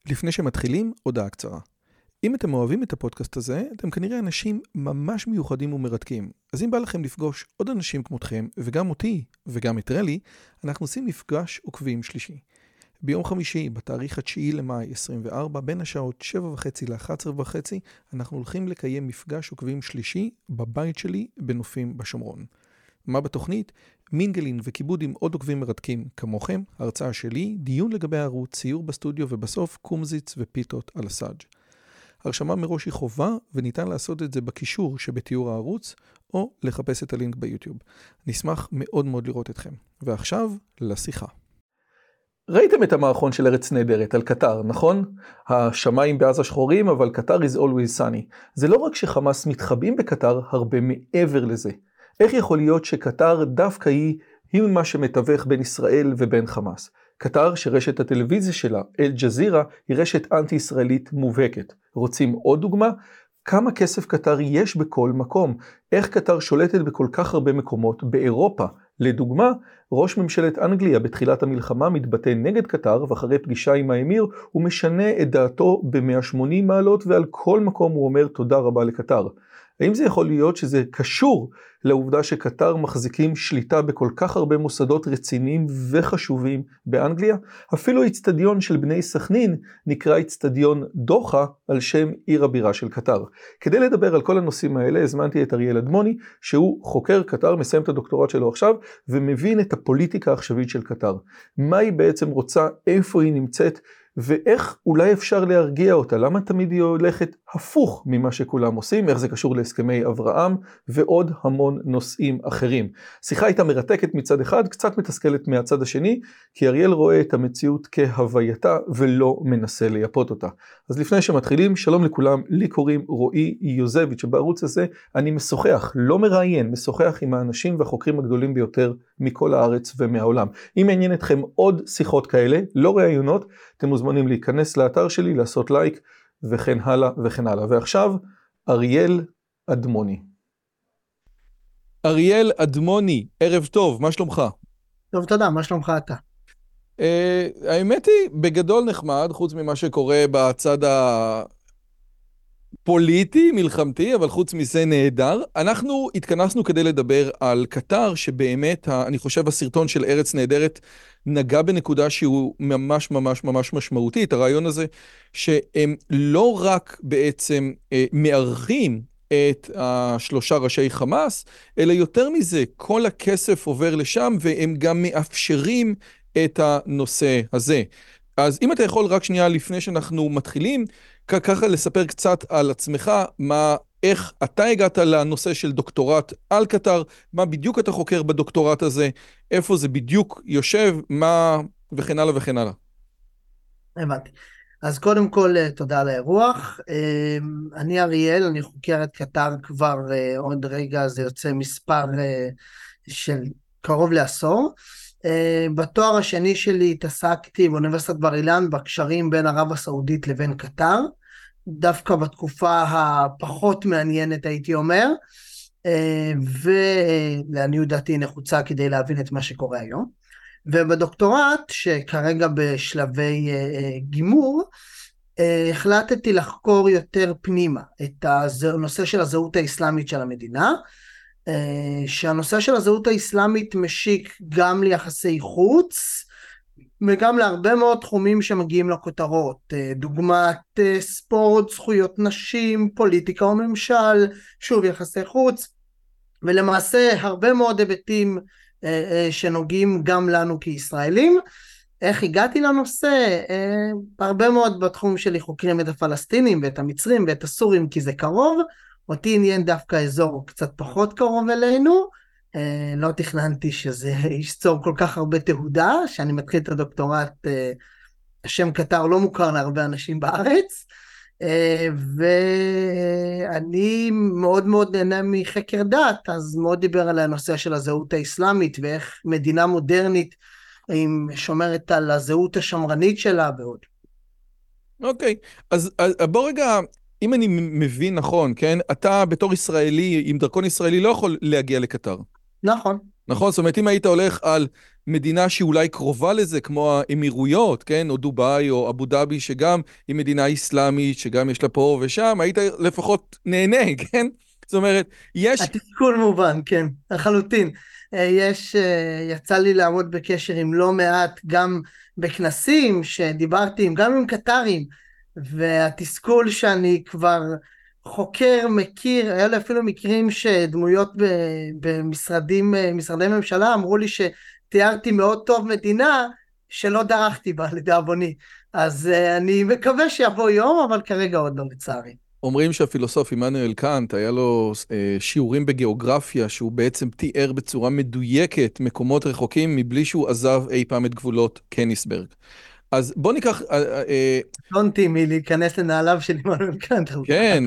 לפני שמתחילים, הודעה קצרה. אם אתם אוהבים את הפודקאסט הזה, אתם כנראה אנשים ממש מיוחדים ומרתקים. אז אם בא לכם לפגוש עוד אנשים כמותכם, וגם אותי, וגם את רלי, אנחנו עושים מפגש עוקבים שלישי. ביום חמישי, בתאריך 9 למאי 24, בין השעות 7:30 ל-11:30, אנחנו הולכים לקיים מפגש עוקבים שלישי בבית שלי בנופים בשומרון. מה בתוכנית? מינגלין וכיבוד עם עוד עוקבים מרתקים כמוכם, הרצאה שלי, דיון לגבי הערוץ, ציור בסטודיו ובסוף קומזיץ ופיתות על הסאג'. הרשמה מראש היא חובה וניתן לעשות את זה בקישור שבתיאור הערוץ או לחפש את הלינק ביוטיוב. נשמח מאוד מאוד לראות אתכם. ועכשיו לשיחה. ראיתם את המערכון של ארץ נהדרת על קטר, נכון? השמיים בעזה שחורים, אבל קטר is always sunny. זה לא רק שחמאס מתחבאים בקטר, הרבה מעבר לזה. איך יכול להיות שקטר דווקא היא מה שמתווך בין ישראל ובין חמאס? קטר, שרשת הטלוויזיה שלה, אל-ג'זירה, היא רשת אנטי-ישראלית מובהקת. רוצים עוד דוגמה? כמה כסף קטר יש בכל מקום? איך קטר שולטת בכל כך הרבה מקומות באירופה? לדוגמה, ראש ממשלת אנגליה בתחילת המלחמה מתבטא נגד קטר, ואחרי פגישה עם האמיר הוא משנה את דעתו ב-180 מעלות, ועל כל מקום הוא אומר תודה רבה לקטר. האם זה יכול להיות שזה קשור לעובדה שקטר מחזיקים שליטה בכל כך הרבה מוסדות רציניים וחשובים באנגליה? אפילו האצטדיון של בני סכנין נקרא אצטדיון דוחה על שם עיר הבירה של קטר. כדי לדבר על כל הנושאים האלה הזמנתי את אריאל אדמוני, שהוא חוקר קטר, מסיים את הדוקטורט שלו עכשיו, ומבין את הפוליטיקה העכשווית של קטר. מה היא בעצם רוצה, איפה היא נמצאת, ואיך אולי אפשר להרגיע אותה, למה תמיד היא הולכת הפוך ממה שכולם עושים, איך זה קשור להסכמי אברהם, ועוד המון נושאים אחרים. שיחה הייתה מרתקת מצד אחד, קצת מתסכלת מהצד השני, כי אריאל רואה את המציאות כהווייתה, ולא מנסה לייפות אותה. אז לפני שמתחילים, שלום לכולם, לי קוראים רועי יוזביץ', שבערוץ הזה אני משוחח, לא מראיין, משוחח עם האנשים והחוקרים הגדולים ביותר מכל הארץ ומהעולם. אם מעניין אתכם עוד שיחות כאלה, לא ראיונות, אתם מוזמנים להיכנס לאתר שלי, לעשות לייק וכן הלאה וכן הלאה. ועכשיו, אריאל אדמוני. אריאל אדמוני, ערב טוב, מה שלומך? טוב, תודה, מה שלומך אתה? האמת היא, בגדול נחמד, חוץ ממה שקורה בצד פוליטי, מלחמתי, אבל חוץ מזה נהדר. אנחנו התכנסנו כדי לדבר על קטר, שבאמת, אני חושב, הסרטון של ארץ נהדרת נגע בנקודה שהוא ממש ממש ממש משמעותית. הרעיון הזה שהם לא רק בעצם מארחים את השלושה ראשי חמאס, אלא יותר מזה, כל הכסף עובר לשם, והם גם מאפשרים את הנושא הזה. אז אם אתה יכול רק שנייה לפני שאנחנו מתחילים, ככה לספר קצת על עצמך, איך אתה הגעת לנושא של דוקטורט על קטר, מה בדיוק אתה חוקר בדוקטורט הזה, איפה זה בדיוק יושב, מה וכן הלאה וכן הלאה. הבנתי. אז קודם כל, תודה על האירוח. אני אריאל, אני חוקר את קטר כבר עוד רגע, זה יוצא מספר של קרוב לעשור. בתואר השני שלי התעסקתי באוניברסיטת בר אילן בקשרים בין ערב הסעודית לבין קטר, דווקא בתקופה הפחות מעניינת הייתי אומר, ולעניות דעתי נחוצה כדי להבין את מה שקורה היום. ובדוקטורט שכרגע בשלבי גימור, החלטתי לחקור יותר פנימה את הנושא של הזהות האסלאמית של המדינה, שהנושא של הזהות האסלאמית משיק גם ליחסי חוץ, וגם להרבה מאוד תחומים שמגיעים לכותרות, דוגמת ספורט, זכויות נשים, פוליטיקה וממשל, שוב יחסי חוץ, ולמעשה הרבה מאוד היבטים שנוגעים גם לנו כישראלים. איך הגעתי לנושא? הרבה מאוד בתחום שלי חוקרים את הפלסטינים ואת המצרים ואת הסורים כי זה קרוב, אותי עניין דווקא אזור קצת פחות קרוב אלינו, לא תכננתי שזה ישצור כל כך הרבה תהודה, שאני מתחיל את הדוקטורט, השם קטר לא מוכר להרבה אנשים בארץ, ואני מאוד מאוד נהנה מחקר דת, אז מאוד דיבר על הנושא של הזהות האסלאמית, ואיך מדינה מודרנית שומרת על הזהות השמרנית שלה ועוד. אוקיי, אז בוא רגע, אם אני מבין נכון, כן? אתה בתור ישראלי, עם דרכון ישראלי לא יכול להגיע לקטר. נכון. נכון? זאת אומרת, אם היית הולך על מדינה שאולי קרובה לזה, כמו האמירויות, כן? או דובאי או אבו דאבי, שגם היא מדינה איסלאמית, שגם יש לה פה ושם, היית לפחות נהנה, כן? זאת אומרת, יש... התסכול מובן, כן, לחלוטין. יצא לי לעמוד בקשר עם לא מעט, גם בכנסים שדיברתי גם עם קטרים, והתסכול שאני כבר חוקר, מכיר, היה לי אפילו מקרים שדמויות משרדי ממשלה אמרו לי שתיארתי מאוד טוב מדינה שלא דרכתי בה לדאבוני. אז אני מקווה שיבוא יום, אבל כרגע עוד לא, לצערי. אומרים שהפילוסוף עמנואל קאנט, היה לו שיעורים בגיאוגרפיה, שהוא בעצם תיאר בצורה מדויקת מקומות רחוקים, מבלי שהוא עזב אי פעם את גבולות קניסברג. אז בוא ניקח... קונטי מלהיכנס לנעליו של עמנואל קאנט. כן,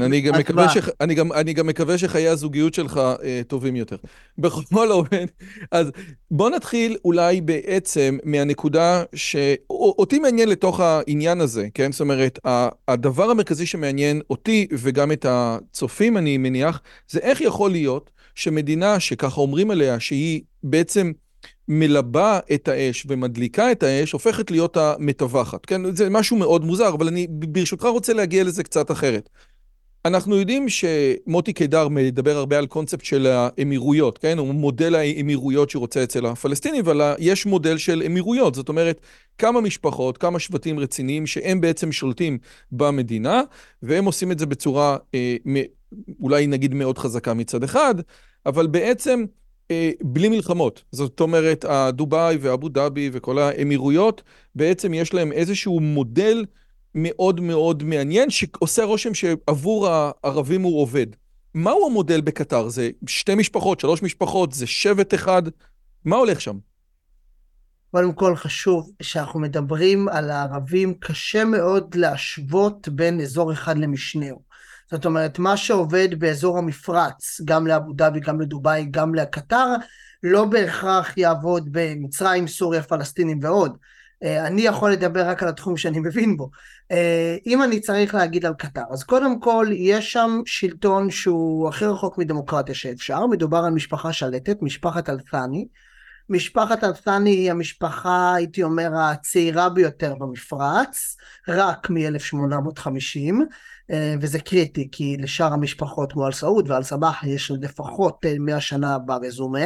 אני גם מקווה שחיי הזוגיות שלך טובים יותר. בכל אופן, אז בוא נתחיל אולי בעצם מהנקודה שאותי מעניין לתוך העניין הזה, כן? זאת אומרת, הדבר המרכזי שמעניין אותי וגם את הצופים, אני מניח, זה איך יכול להיות שמדינה שככה אומרים עליה, שהיא בעצם מלבה את האש ומדליקה את האש, הופכת להיות המטווחת, כן? זה משהו מאוד מוזר, אבל אני ברשותך רוצה להגיע לזה קצת אחרת. אנחנו יודעים שמוטי קידר מדבר הרבה על קונספט של האמירויות, כן? הוא מודל האמירויות שרוצה אצל הפלסטינים, אבל יש מודל של אמירויות, זאת אומרת, כמה משפחות, כמה שבטים רציניים שהם בעצם שולטים במדינה, והם עושים את זה בצורה אולי נגיד מאוד חזקה מצד אחד, אבל בעצם בלי מלחמות. זאת אומרת, דובאי ואבו דאבי וכל האמירויות, בעצם יש להם איזשהו מודל מאוד מאוד מעניין, שעושה רושם שעבור הערבים הוא עובד. מהו המודל בקטר? זה 2 משפחות, 3 משפחות, זה שבט אחד? מה הולך שם? קודם כל חשוב שאנחנו מדברים על הערבים, קשה מאוד להשוות בין אזור אחד למשנהו. זאת אומרת, מה שעובד באזור המפרץ, גם לאבו דאבי, גם לדובאי, גם לקטר, לא בהכרח יעבוד במצרים, סוריה, פלסטינים ועוד. אני יכול לדבר רק על התחום שאני מבין בו. אם אני צריך להגיד על קטר, אז קודם כל יש שם שלטון שהוא הכי רחוק מדמוקרטיה שאפשר, מדובר על משפחה שלטת, משפחת אל-ת'אני. משפחת אל-ת'אני היא המשפחה, הייתי אומר, הצעירה ביותר במפרץ, רק מ-1850, וזה קריטי, כי לשאר המשפחות כמו אל-סעוד ואל-סבאח יש לפחות 100 שנה ברזומה,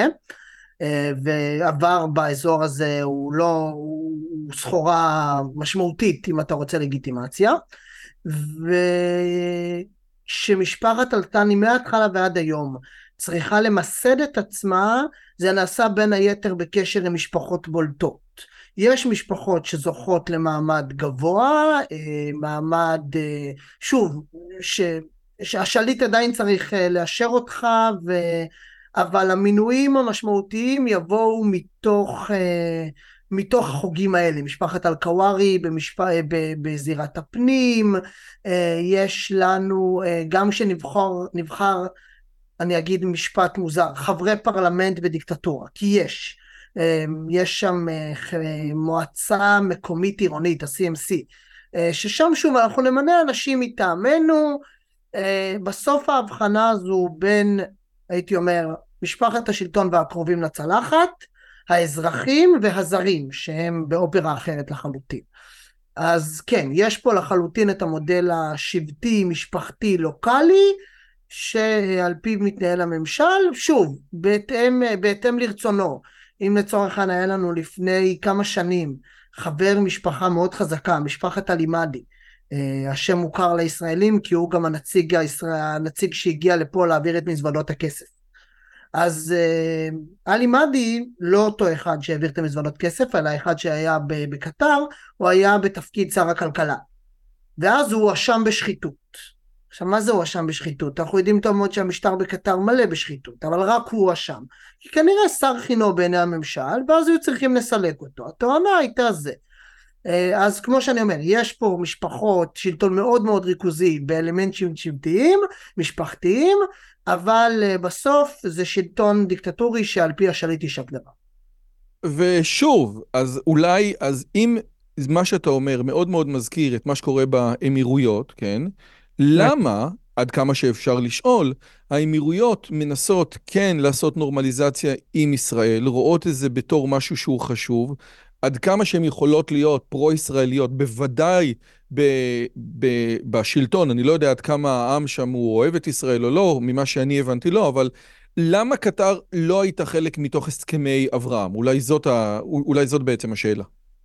ועבר באזור הזה הוא סחורה משמעותית אם אתה רוצה לגיטימציה, ושמשפחת אל-ת'אני מההתחלה ועד היום צריכה למסד את עצמה, זה נעשה בין היתר בקשר למשפחות בולטות. יש משפחות שזוכות למעמד גבוה, מעמד, שוב, שהשליט עדיין צריך לאשר אותך, אבל המינויים המשמעותיים יבואו מתוך החוגים האלה. משפחת אל-קווארי בזירת הפנים, יש לנו, גם שנבחר, אני אגיד משפט מוזר, חברי פרלמנט בדיקטטורה, כי יש שם מועצה מקומית עירונית, ה-CMC, ששם שוב אנחנו נמנה אנשים מטעמנו. בסוף ההבחנה הזו בין, הייתי אומר, משפחת השלטון והקרובים לצלחת, האזרחים והזרים, שהם באופרה אחרת לחלוטין. אז כן, יש פה לחלוטין את המודל השבטי, משפחתי, לוקלי, שעל פיו מתנהל הממשל, שוב, בהתאם לרצונו. אם לצורך העניין היה לנו לפני כמה שנים חבר משפחה מאוד חזקה, משפחת אל-עימאדי, השם מוכר לישראלים כי הוא גם הנציג שהגיע לפה להעביר את מזוודות הכסף. אז אל-עימאדי לא אותו אחד שהעביר את מזוודות כסף, אלא אחד שהיה בקטר, הוא היה בתפקיד שר הכלכלה, ואז הוא הואשם בשחיתות. עכשיו, מה זה הואשם בשחיתות? אנחנו יודעים טוב מאוד שהמשטר בקטר מלא בשחיתות, אבל רק הוא הואשם. כי כנראה שר חינו בעיני הממשל, ואז היו צריכים לסלק אותו. התואנה הייתה זה. אז כמו שאני אומר, יש פה משפחות, שלטון מאוד מאוד ריכוזי, באלמנטים שבטיים, משפחתיים, אבל בסוף זה שלטון דיקטטורי שעל פי השליט יישק דבר. ושוב, אז אולי, אז אם מה שאתה אומר מאוד מאוד מזכיר את מה שקורה באמירויות, כן? למה עד כמה שאפשר לשאול, האמירויות מנסות כן לעשות נורמליזציה עם ישראל, רואות את זה בתור משהו שהוא חשוב, עד כמה שהן יכולות להיות פרו-ישראליות, בוודאי בשלטון, אני לא יודע עד כמה העם שם הוא אוהב את ישראל או לא, ממה שאני הבנתי לא, אבל למה קטר לא הייתה חלק מתוך הסכמי אברהם? אולי זאת בעצם השאלה.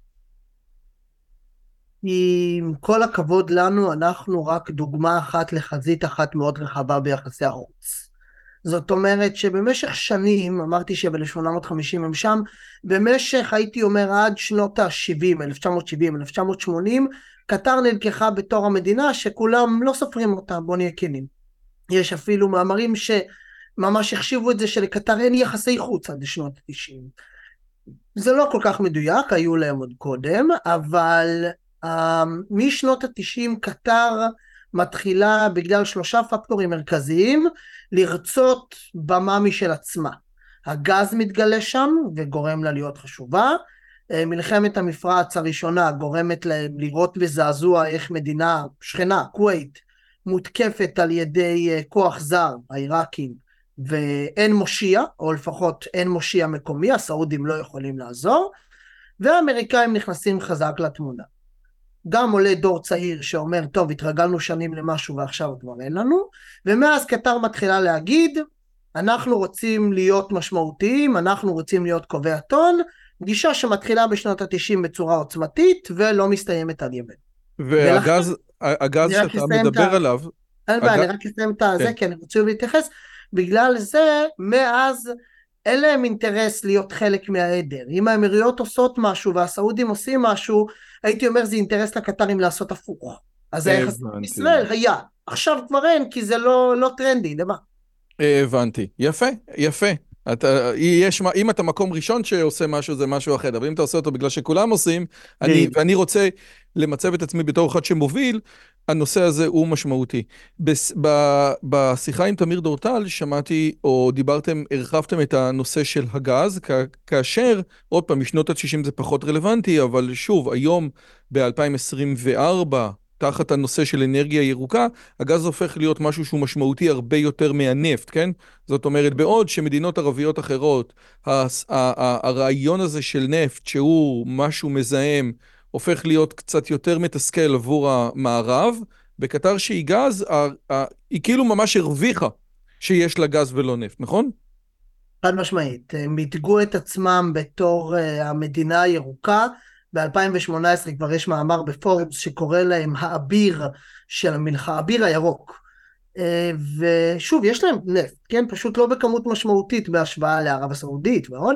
עם כל הכבוד לנו, אנחנו רק דוגמה אחת לחזית אחת מאוד רחבה ביחסי החוץ. זאת אומרת שבמשך שנים, אמרתי שב-1850 הם שם, במשך הייתי אומר עד שנות ה-70, 1970, 1980, קטר נלקחה בתור המדינה שכולם לא סופרים אותה, בוא נהיה כנים. יש אפילו מאמרים שממש החשיבו את זה שלקטר אין יחסי חוץ עד שנות ה-90. זה לא כל כך מדויק, היו להם עוד קודם, אבל משנות ה-90 קטר מתחילה בגלל 3 פקטורים מרכזיים לרצות במה משל עצמה. הגז מתגלה שם וגורם לה להיות חשובה, מלחמת המפרץ הראשונה גורמת לראות בזעזוע איך מדינה שכנה, כווית, מותקפת על ידי כוח זר, העיראקים, ואין מושיע, או לפחות אין מושיע מקומי, הסעודים לא יכולים לעזור, והאמריקאים נכנסים חזק לתמונה. גם עולה דור צעיר שאומר, טוב, התרגלנו שנים למשהו ועכשיו כבר אין לנו, ומאז קטר מתחילה להגיד, אנחנו רוצים להיות משמעותיים, אנחנו רוצים להיות קובעי טון, גישה שמתחילה בשנות ה-90 בצורה עוצמתית, ולא מסתיימת עד ימינו. והגז שאתה מדבר עליו... אני רק אסיים את זה, כי אני רוצה להתייחס, בגלל זה, מאז, אין להם אינטרס להיות חלק מהעדר. אם האמירויות עושות משהו, והסעודים עושים משהו, הייתי אומר, זה אינטרס לקטרים לעשות הפוך. אז היחס בישראל היה. עכשיו כבר אין, כי זה לא טרנדי, למה? הבנתי. יפה, יפה. אם אתה מקום ראשון שעושה משהו, זה משהו אחר, אבל אם אתה עושה אותו בגלל שכולם עושים, ואני רוצה למצב את עצמי בתור אחד שמוביל, הנושא הזה הוא משמעותי. בשיחה עם תמיר דורטל שמעתי, או דיברתם, הרחבתם את הנושא של הגז, כאשר, עוד פעם, משנות ה-90 זה פחות רלוונטי, אבל שוב, היום ב-2024, תחת הנושא של אנרגיה ירוקה, הגז הופך להיות משהו שהוא משמעותי הרבה יותר מהנפט, כן? זאת אומרת, בעוד שמדינות ערביות אחרות, הרעיון הזה של נפט, שהוא משהו מזהם, הופך להיות קצת יותר מתסכל עבור המערב, בקטר שהיא גז, היא כאילו ממש הרוויחה שיש לה גז ולא נפט, נכון? חד משמעית, הם התגו את עצמם בתור המדינה הירוקה, ב-2018 כבר יש מאמר בפורבס שקורא להם האביר של המלחמה, האביר הירוק, ושוב יש להם נפט, כן? פשוט לא בכמות משמעותית בהשוואה לערב הסעודית ועוד,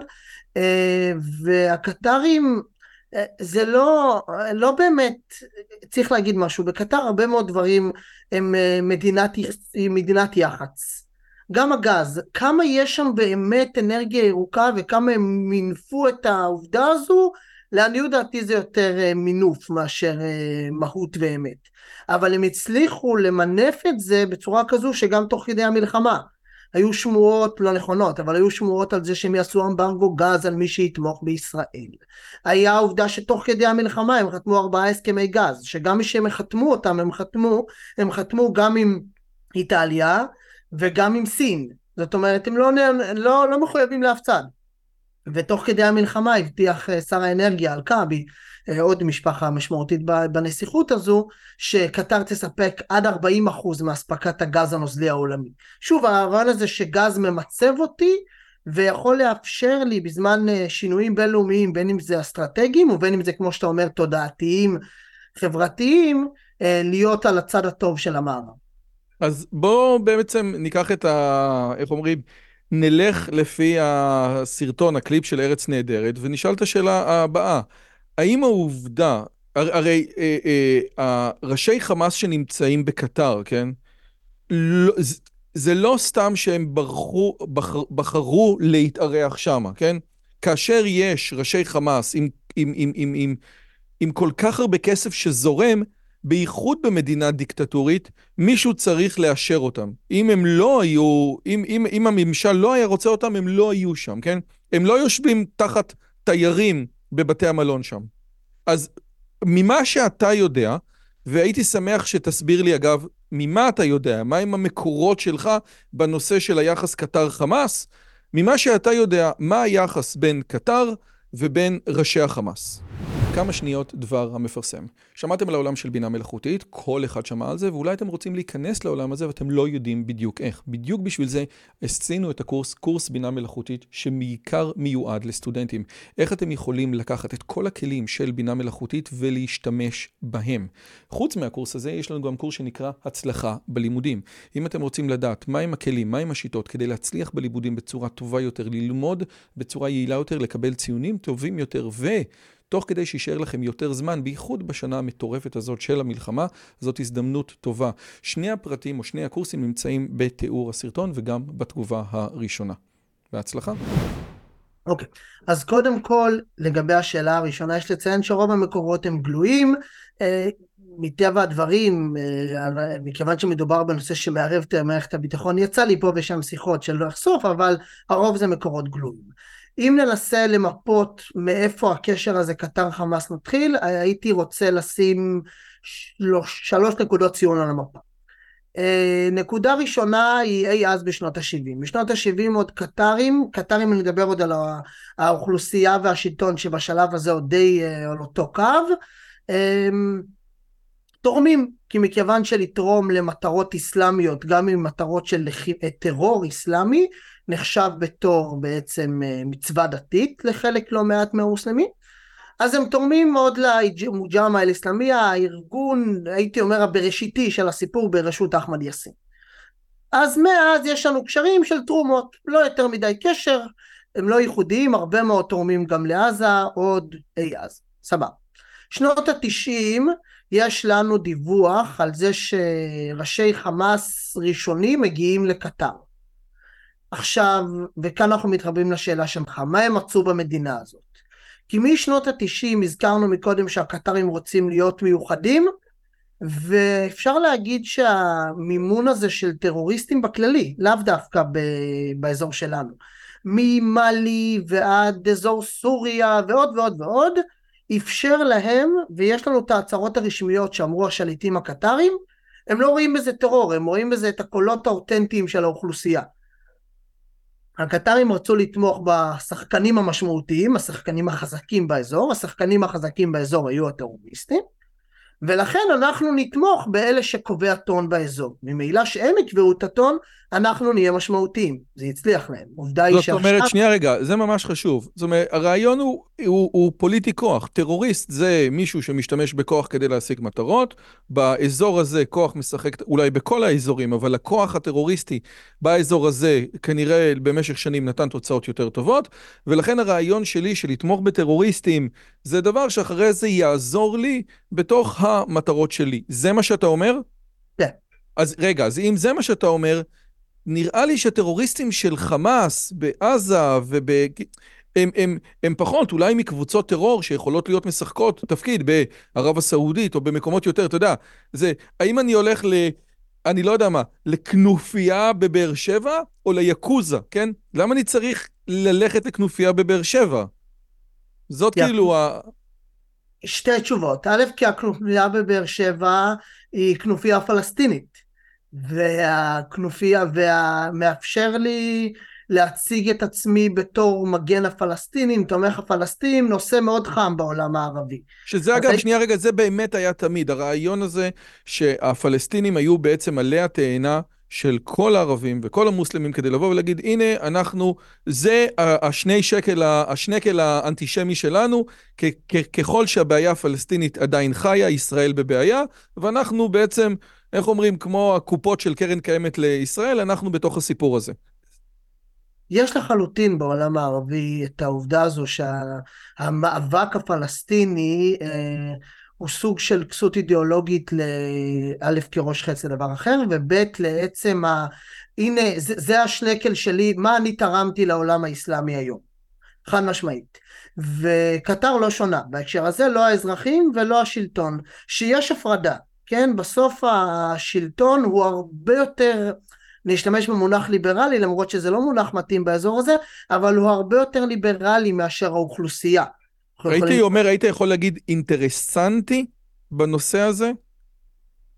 והקטרים זה לא באמת, צריך להגיד משהו, בקטר הרבה מאוד דברים הם מדינת יח"צ. גם הגז, כמה יש שם באמת אנרגיה ירוקה וכמה הם מינפו את העובדה הזו, לעניות דעתי זה יותר מינוף מאשר מהות ואמת. אבל הם הצליחו למנף את זה בצורה כזו שגם תוך כדי המלחמה. היו שמועות לא נכונות, אבל היו שמועות על זה שהם יעשו אמברגו גז על מי שיתמוך בישראל. היה העובדה שתוך כדי המלחמה הם חתמו 4 הסכמי גז, שגם מי שהם חתמו אותם, הם חתמו גם עם איטליה וגם עם סין. זאת אומרת, הם לא מחויבים לאף צד. ותוך כדי המלחמה הבטיח שר האנרגיה אלקאבי, עוד משפחה משמעותית בנסיכות הזו, שקטר תספק עד 40% מהספקת הגז הנוזלי העולמי. שוב, הרעיון הזה שגז ממצב אותי, ויכול לאפשר לי בזמן שינויים בינלאומיים, בין אם זה אסטרטגיים, ובין אם זה כמו שאתה אומר תודעתיים, חברתיים, להיות על הצד הטוב של המערב. אז בואו בעצם ניקח איך אומרים, נלך לפי הסרטון, הקליפ של ארץ נהדרת, ונשאל את השאלה הבאה. האם העובדה, הרי ראשי חמאס שנמצאים בקטר, כן? זה לא סתם שהם בחרו להתארח שם, כן? כאשר יש ראשי חמאס עם כל כך הרבה כסף שזורם, בייחוד במדינה דיקטטורית, מישהו צריך לאשר אותם. אם הם לא היו, אם הממשל לא היה רוצה אותם, הם לא היו שם, כן? הם לא יושבים תחת תיירים בבתי המלון שם. אז ממה שאתה יודע, והייתי שמח שתסביר לי אגב, ממה אתה יודע? מהם המקורות שלך בנושא של היחס קטר-חמאס? ממה שאתה יודע, מה היחס בין קטר ובין ראשי החמאס? כמה שניות דבר המפרסם. שמעתם על העולם של בינה מלאכותית, כל אחד שמע על זה, ואולי אתם רוצים להיכנס לעולם הזה ואתם לא יודעים בדיוק איך. בדיוק בשביל זה עשינו את קורס בינה מלאכותית שבעיקר מיועד לסטודנטים. איך אתם יכולים לקחת את כל הכלים של בינה מלאכותית ולהשתמש בהם. חוץ מהקורס הזה יש לנו גם קורס שנקרא הצלחה בלימודים. אם אתם רוצים לדעת מהם הכלים, מהם השיטות כדי להצליח בלימודים בצורה טובה יותר, ללמוד בצורה יעילה יותר, לקבל ציונים טובים יותר תוך כדי שישאר לכם יותר זמן, בייחוד בשנה המטורפת הזאת של המלחמה, זאת הזדמנות טובה. שני הפרטים או שני הקורסים נמצאים בתיאור הסרטון וגם בתגובה הראשונה. בהצלחה. אוקיי, אז קודם כל, לגבי השאלה הראשונה, יש לציין שרוב המקורות הם גלויים, מטבע הדברים, מכיוון שמדובר בנושא שמערב את מערכת הביטחון, יצא לי פה ושם שיחות שלא אחשוף, אבל הרוב זה מקורות גלויים. אם ננסה למפות מאיפה הקשר הזה קטר חמאס נתחיל, הייתי רוצה לשים 3 נקודות ציון על המפה. נקודה ראשונה היא אי אז בשנות ה-70. בשנות ה-70 עוד קטרים אני מדבר עוד על האוכלוסייה והשלטון שבשלב הזה עוד די על אותו קו, תורמים, כי מכיוון שלתרום למטרות אסלאמיות, גם עם מטרות של טרור אסלאמי, נחשב בתור בעצם מצווה דתית לחלק לא מעט מהמוסלמים, אז הם תורמים מאוד למוג'אמה אל-אסלאמיה, הארגון, הייתי אומר, הבראשיתי של הסיפור בראשות אחמד יאסין. אז מאז יש לנו קשרים של תרומות, לא יותר מדי קשר, הם לא ייחודיים, הרבה מאוד תורמים גם לעזה, עוד אי אז, סבבה. שנות ה-90 יש לנו דיווח על זה שראשי חמאס ראשונים מגיעים לקטר. עכשיו, וכאן אנחנו מתחברים לשאלה שלך, מה הם מצאו במדינה הזאת? כי משנות ה-90 הזכרנו מקודם שהקטרים רוצים להיות מיוחדים, ואפשר להגיד שהמימון הזה של טרוריסטים בכללי, לאו דווקא באזור שלנו, ממאלי ועד אזור סוריה ועוד ועוד ועוד, אפשר להם, ויש לנו את ההצהרות הרשמיות שאמרו השליטים הקטרים, הם לא רואים בזה טרור, הם רואים בזה את הקולות האותנטיים של האוכלוסייה. הקטרים רצו לתמוך בשחקנים המשמעותיים, השחקנים החזקים באזור, השחקנים החזקים באזור היו הטרוריסטים, ולכן אנחנו נתמוך באלה שקובע טון באזור. ממילא שהם יקבעו את הטון, אנחנו נהיה משמעותיים. זה יצליח להם. עובדה היא שעכשיו... זאת אומרת, שנייה רגע, זה ממש חשוב. זאת אומרת, הרעיון הוא פוליטי כוח. טרוריסט זה מישהו שמשתמש בכוח כדי להשיג מטרות. באזור הזה כוח משחק, אולי בכל האזורים, אבל הכוח הטרוריסטי באזור הזה כנראה במשך שנים נתן תוצאות יותר טובות, ולכן הרעיון שלי של לתמוך בטרוריסטים זה דבר שאחרי זה יעזור לי בתוך המטרות שלי. זה מה שאתה אומר? כן. אז רגע, אז אם זה מה שאתה אומר, נראה לי שטרוריסטים של חמאס בעזה הם פחות, אולי מקבוצות טרור שיכולות להיות משחקות תפקיד בערב הסעודית או במקומות יותר, אתה יודע, זה, האם אני הולך אני לא יודע מה, לכנופיה בבאר שבע או ליקוזה, כן? למה אני צריך ללכת לכנופיה בבאר שבע? זאת כאילו שתי תשובות. א', כי הכנופיה בבאר שבע היא כנופיה פלסטינית. והכנופיה והמאפשר לי להציג את עצמי בתור מגן הפלסטינים, תומך הפלסטינים, נושא מאוד חם בעולם הערבי. שזה אגב, שנייה רגע, זה באמת היה תמיד, הרעיון הזה שהפלסטינים היו בעצם עלי התאנה של כל הערבים וכל המוסלמים כדי לבוא ולהגיד, הנה אנחנו, זה השנקל האנטישמי שלנו, ככל שהבעיה הפלסטינית עדיין חיה, ישראל בבעיה, ואנחנו בעצם, איך אומרים, כמו הקופות של קרן קיימת לישראל, אנחנו בתוך הסיפור הזה. יש לחלוטין בעולם הערבי את העובדה הזו שהמאבק הפלסטיני הוא סוג של כסות אידיאולוגית לאלף כראש חץ לדבר אחר, ובית לעצם הנה זה השנקל שלי, מה אני תרמתי לעולם האסלאמי היום, חד משמעית. וקטר לא שונה, בהקשר הזה לא האזרחים ולא השלטון, שיש הפרדה, כן? בסוף השלטון הוא הרבה יותר, נשתמש במונח ליברלי, למרות שזה לא מונח מתאים באזור הזה, אבל הוא הרבה יותר ליברלי מאשר האוכלוסייה. הייתי אומר, היית יכול להגיד אינטרסנטי בנושא הזה?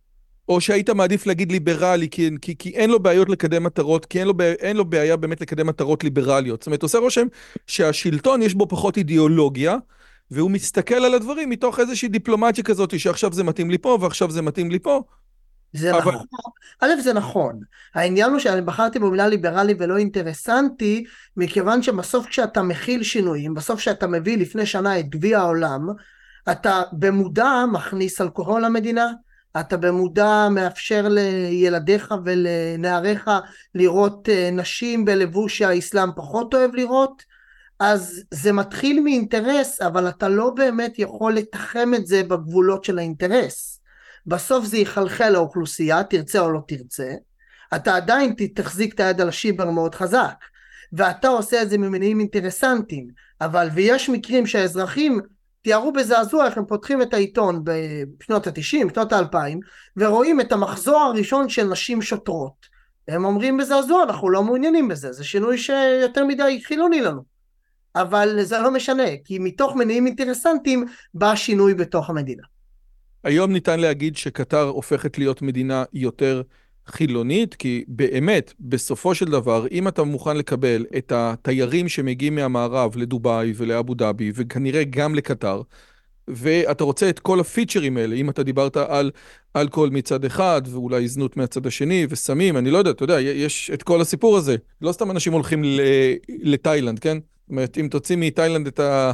או שהיית מעדיף להגיד ליברלי, כי אין לו בעיות לקדם מטרות, כי אין לו בעיה באמת לקדם מטרות ליברליות. זאת אומרת, עושה רושם שהשלטון יש בו פחות אידיאולוגיה, והוא מסתכל על הדברים מתוך איזושהי דיפלומטיה כזאת, שעכשיו זה מתאים לי פה, ועכשיו זה מתאים לי פה. זה אבל נכון, א' זה נכון, העניין הוא שאני בחרתי במילה ליברלי ולא אינטרסנטי, מכיוון שבסוף כשאתה מכיל שינויים, בסוף כשאתה מביא לפני שנה את גביע העולם, אתה במודע מכניס אלכוהול למדינה, אתה במודע מאפשר לילדיך ולנעריך לראות נשים בלבוש שהאסלאם פחות אוהב לראות, אז זה מתחיל מאינטרס, אבל אתה לא באמת יכול לתחם את זה בגבולות של האינטרס. בסוף זה יחלחל לאוכלוסייה, תרצה או לא תרצה, אתה עדיין תחזיק את היד על השיבר מאוד חזק, ואתה עושה את זה ממניעים אינטרסנטיים, אבל ויש מקרים שהאזרחים תיארו בזעזוע איך הם פותחים את העיתון בשנות ה-90, בשנות ה-2000, ורואים את המחזור הראשון של נשים שוטרות. הם אומרים בזעזוע, אנחנו לא מעוניינים בזה, זה שינוי שיותר מדי חילוני לנו. אבל זה לא משנה, כי מתוך מניעים אינטרסנטיים בא שינוי בתוך המדינה. היום ניתן להגיד שקטר הופכת להיות מדינה יותר חילונית, כי באמת, בסופו של דבר, אם אתה מוכן לקבל את התיירים שמגיעים מהמערב לדובאי ולאבו דאבי, וכנראה גם לקטר, ואתה רוצה את כל הפיצ'רים האלה, אם אתה דיברת על אלכוהול מצד אחד, ואולי זנות מהצד השני, וסמים, אני לא יודע, אתה יודע, יש את כל הסיפור הזה. לא סתם אנשים הולכים לתאילנד, כן? זאת אומרת, אם תוציא מתאילנד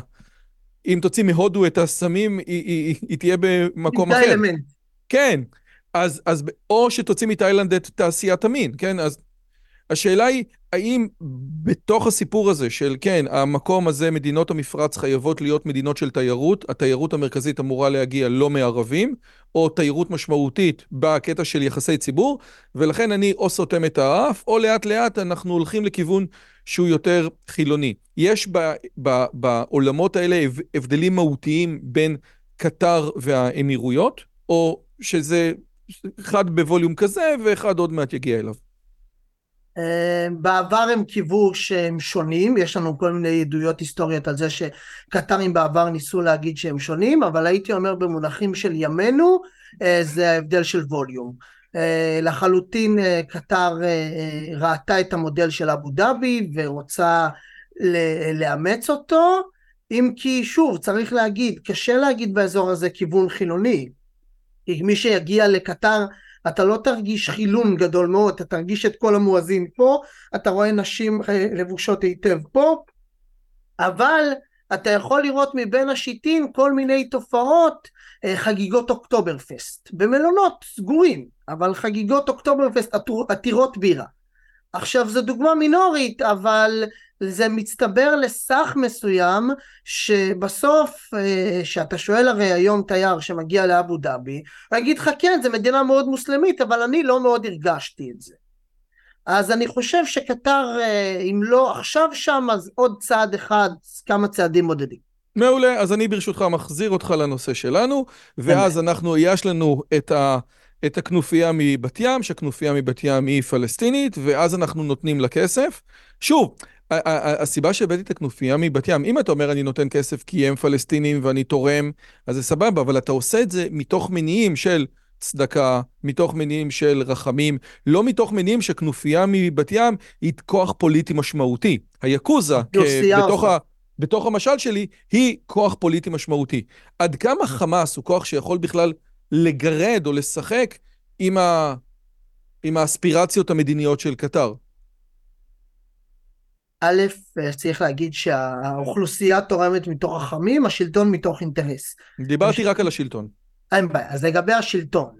אם תוציא מהודו את הסמים, היא תהיה במקום אחר. אלמנט. כן, אז או שתוציא מתאילנד את תעשיית המין, כן? אז השאלה היא, האם בתוך הסיפור הזה של, כן, המקום הזה, מדינות המפרץ חייבות להיות מדינות של תיירות, התיירות המרכזית אמורה להגיע לא מערבים, או תיירות משמעותית בקטע של יחסי ציבור, ולכן אני או סותם את האף, או לאט לאט אנחנו הולכים לכיוון שהוא יותר חילוני. יש בעולמות האלה הבדלים מהותיים בין קטר והאמירויות, או שזה אחד בווליום כזה, ואחד עוד מעט יגיע אליו? בעבר הם קיוו שהם שונים, יש לנו כל מיני עדויות היסטוריות על זה שקטרים בעבר ניסו להגיד שהם שונים, אבל הייתי אומר במונחים של ימינו, זה ההבדל של ווליום. לחלוטין קטר ראתה את המודל של אבו דאבי ורוצה לאמץ אותו, אם כי שוב צריך להגיד, קשה להגיד באזור הזה כיוון חילוני, כי מי שיגיע לקטר אתה לא תרגיש חילון גדול מאוד, אתה תרגיש את כל המואזין פה, אתה רואה נשים לבושות היטב פה, אבל אתה יכול לראות מבין השיטין כל מיני תופעות, חגיגות אוקטוברפסט, במלונות סגורים, אבל חגיגות אוקטוברפסט עתירות בירה. עכשיו זו דוגמה מינורית, אבל זה מצטבר לסך מסוים, שבסוף, שאתה שואל הרי היום תייר שמגיע לאבו דאבי, הוא יגיד לך כן, זה מדינה מאוד מוסלמית, אבל אני לא מאוד הרגשתי את זה. אז אני חושב שקטר, אם לא עכשיו שם, אז עוד צעד אחד, כמה צעדים מודדים. מעולה, אז אני ברשותך מחזיר אותך לנושא שלנו, ואז יש לנו את הכנופיה מבת ים, שהכנופיה מבת ים היא פלסטינית, ואז אנחנו נותנים לה כסף. שוב, הסיבה שהבאתי את הכנופיה מבת ים, אם אתה אומר אני נותן כסף כי הם פלסטינים ואני תורם, אז זה סבבה, אבל אתה עושה את זה מתוך מניעים של צדקה, מתוך מניעים של רחמים, לא מתוך מניעים שכנופיה מבת ים היא כוח פוליטי משמעותי. היקוזה, בתוך המשל שלי, היא כוח פוליטי משמעותי. עד כמה חמאס הוא כוח שיכול בכלל לגרד או לשחק עם האספירציות המדיניות של קטר? א', צריך להגיד שהאוכלוסייה תורמת מתוך רחמים, השלטון מתוך אינטרס. דיברתי רק על השלטון. אין בעיה, אז לגבי השלטון,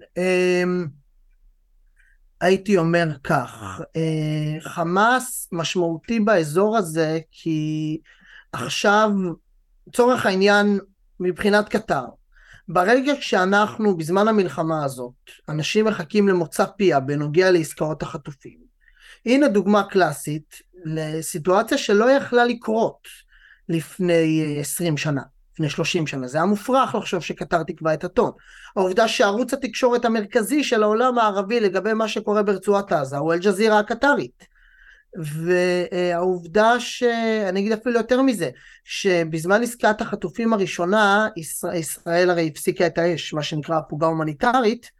הייתי אומר כך, חמאס משמעותי באזור הזה, כי עכשיו, צורך העניין מבחינת קטר, ברגע שאנחנו בזמן המלחמה הזאת, אנשים מחכים למוצא פיה בנוגע לעסקאות החטופים, הנה דוגמה קלאסית לסיטואציה שלא יכלה לקרות לפני 20 שנה, לפני 30 שנה, זה היה מופרך לחשוב שקטר תקבע את הטון. העובדה שערוץ התקשורת המרכזי של העולם הערבי לגבי מה שקורה ברצועת עזה הוא אל-ג'זירה הקטרית, והעובדה שאני אגיד אפילו יותר מזה, שבזמן עסקת החטופים הראשונה, ישראל הרי הפסיקה את האש, מה שנקרא הפוגה הומניטרית,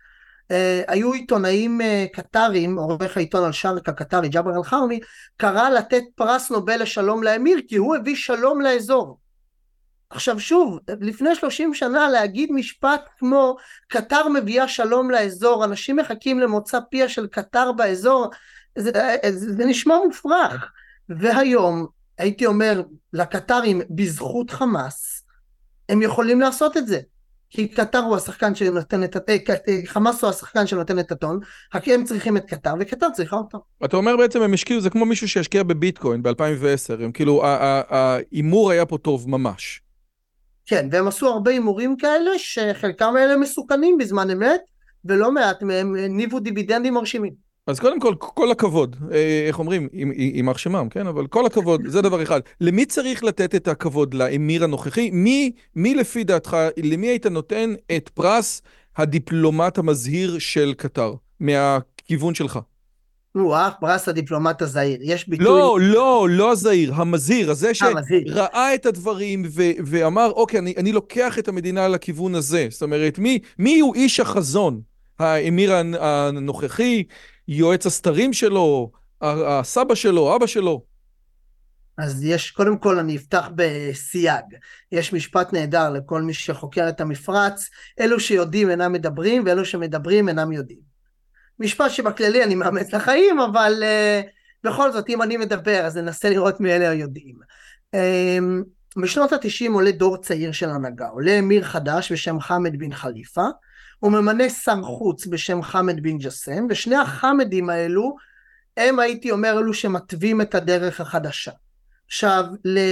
היו עיתונאים קטרים, עורך העיתון אל-שרק הקטרי, ג'אבר אל-חרמי, קרא לתת פרס נובל לשלום לאמיר, כי הוא הביא שלום לאזור. עכשיו שוב, לפני 30 שנה להגיד משפט כמו קטר מביאה שלום לאזור, אנשים מחכים למוצא פיה של קטר באזור, זה נשמע מופרך. והיום הייתי אומר לקטרים בזכות חמאס, הם יכולים לעשות את זה. כי קטר הוא השחקן שנותן את חמאס הוא השחקן שנותן את הטון, רק הם צריכים את קטר וקטר צריכה אותם. אתה אומר בעצם הם השקיעו, זה כמו מישהו שהשקיע בביטקוין ב-2010, הם כאילו, האימור היה פה טוב ממש. כן, והם עשו הרבה אימורים כאלה, שחלקם האלה מסוכנים בזמן אמת, ולא מעט מהם ניבו דיבידנדים מרשימים. אז קודם כל הכבוד, איך אומרים, יימח שמם, כן? אבל כל הכבוד, זה דבר אחד. למי צריך לתת את הכבוד? לאמיר הנוכחי? מי לפי דעתך, למי היית נותן את פרס הדיפלומט המזהיר של קטר, מהכיוון שלך? פרס הדיפלומט הזהיר, יש ביטוי... לא הזהיר, המזהיר, הזה מזהיר. שראה את הדברים ואמר, אוקיי, אני לוקח את המדינה לכיוון הזה. זאת אומרת, מי הוא איש החזון? האמיר הנוכחי, יועץ הסתרים שלו, הסבא שלו, אבא שלו. אז יש, קודם כל אני אפתח בסייג, יש משפט נהדר לכל מי שחוקר את המפרץ, אלו שיודעים אינם מדברים, ואלו שמדברים אינם יודעים. משפט שבכללי אני מאמץ לחיים, אבל בכל זאת אם אני מדבר, אז ננסה לראות מי אלה היודעים. בשנות ה-90 עולה דור צעיר של הנהגה, עולה אמיר חדש בשם חמד בן חליפה, הוא ממנה שר חוץ בשם חמד בן ג'סם, ושני החמדים האלו, הם הייתי אומר אלו שמטבים את הדרך החדשה. עכשיו,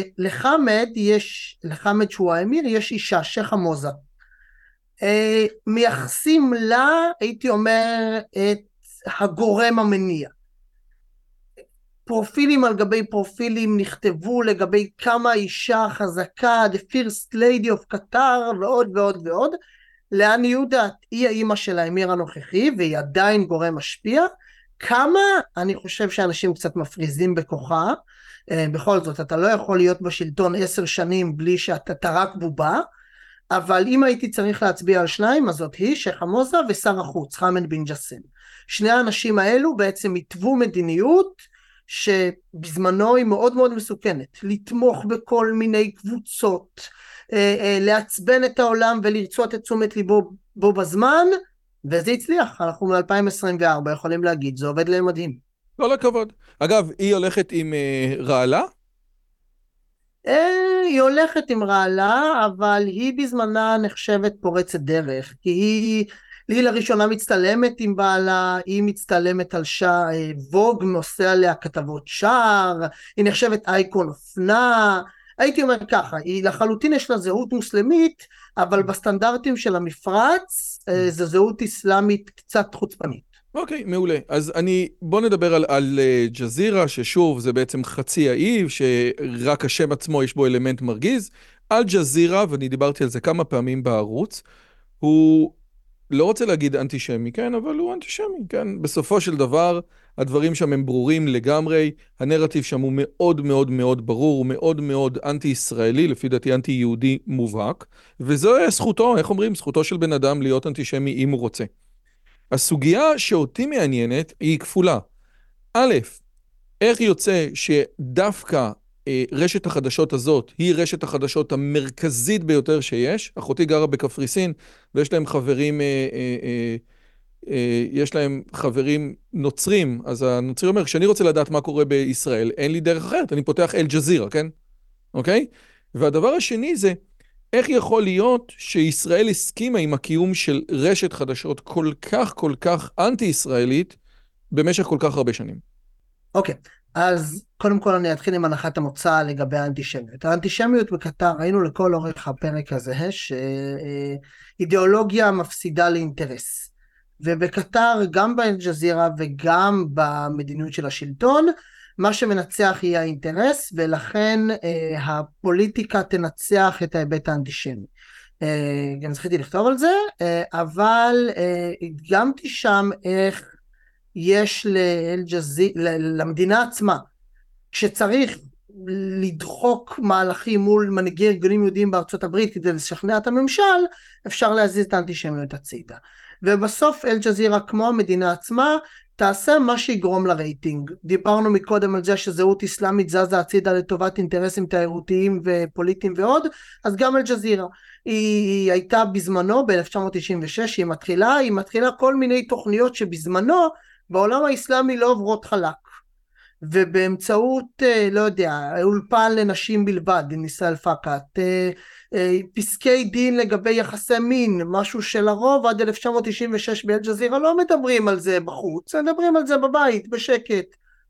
לחמד שהוא האמיר, יש אישה, שייח חמוזה. מייחסים לה, הייתי אומר, את הגורם המניע. פרופילים על גבי פרופילים נכתבו לגבי כמה אישה חזקה, the first lady of קטר, ועוד ועוד ועוד. לעניות דעת, היא האימא של האמיר הנוכחי, והיא עדיין גורם משפיע. כמה, אני חושב שאנשים קצת מפריזים בכוחה, בכל זאת, אתה לא יכול להיות בשלטון 10 שנים בלי שאתה תרק בובה, אבל אם הייתי צריך להצביע על שניים, אז זאת היא, שייח חמוזה ושר החוץ, חמד בן ג'סם. שני האנשים האלו בעצם התוו מדיניות, שבזמנו היא מאוד מאוד מסוכנת, לתמוך בכל מיני קבוצות, לעצבן את העולם ולרצות את תשומת ליבו בו בזמן, וזה הצליח, אנחנו מ-2024 יכולים להגיד, זה עובד להם מדהים. לא לכבוד. אגב, היא הולכת עם רעלה? היא הולכת עם רעלה, אבל היא בזמנה נחשבת פורצת דרך, כי היא לראשונה מצטלמת עם בעלה, היא מצטלמת על ווג, נושא עליה כתבות שער, היא נחשבת אייקון אופנה, הייתי אומר ככה, היא לחלוטין יש לה זהות מוסלמית, אבל בסטנדרטים של המפרץ, זו זהות אסלאמית קצת חוצפנית. אוקיי, מעולה. אז בוא נדבר על ג'זירה, ששוב זה בעצם חצי האי, שרק השם עצמו יש בו אלמנט מרגיז. על ג'זירה, ואני דיברתי על זה כמה פעמים בערוץ, הוא לא רוצה להגיד אנטישמי, כן, אבל הוא אנטישמי, כן. בסופו של דבר, הדברים שם הם ברורים לגמרי, הנרטיב שם הוא מאוד מאוד מאוד ברור, הוא מאוד מאוד אנטי-ישראלי, לפי דעתי אנטי-יהודי מובהק, וזו זכותו, איך אומרים? זכותו של בן אדם להיות אנטישמי אם הוא רוצה. הסוגיה שאותי מעניינת היא כפולה. א', איך יוצא שדווקא רשת החדשות הזאת היא רשת החדשות המרכזית ביותר שיש? אחותי גרה בקפריסין ויש להם חברים, יש להם חברים נוצרים, אז הנוצרי אומר, כשאני רוצה לדעת מה קורה בישראל, אין לי דרך אחרת, אני פותח אל-ג'זירה, כן? אוקיי? והדבר השני זה, איך יכול להיות שישראל הסכימה עם הקיום של רשת חדשות כל כך אנטי-ישראלית במשך כל כך הרבה שנים? אוקיי, אז קודם כל אני אתחיל עם הנחת המוצא לגבי האנטישמיות. האנטישמיות בקטר, ראינו לכל אורך הפרק הזה, שאידיאולוגיה מפסידה לאינטרס. ובקטר, גם באל-ג'זירה וגם במדיניות של השלטון, מה שמנצח יהיה האינטרס, ולכן הפוליטיקה תנצח את ההיבט האנטישמי. גם זכיתי לכתוב על זה, אבל הדגמתי שם איך יש למדינה עצמה, כשצריך לדחוק מהלכים מול מנהיגי ארגונים יהודיים בארצות הברית כדי לשכנע את הממשל, אפשר להזיז את האנטישמיות הצידה. ובסוף אל-ג'זירה כמו המדינה עצמה תעשה מה שיגרום לרייטינג. דיברנו מקודם על זה שזהות אסלאמית זזה הצידה לטובת אינטרסים תיירותיים ופוליטיים ועוד, אז גם אל-ג'זירה. היא הייתה בזמנו ב-1996, היא מתחילה כל מיני תוכניות שבזמנו בעולם האסלאמי לא עוברות חלק. ובאמצעות, לא יודע, אולפן לנשים בלבד, ניסה פקט, פסקי דין לגבי יחסי מין, משהו שלרוב עד 1996 באל-ג'זירה לא מדברים על זה בחוץ, מדברים על זה בבית, בשקט.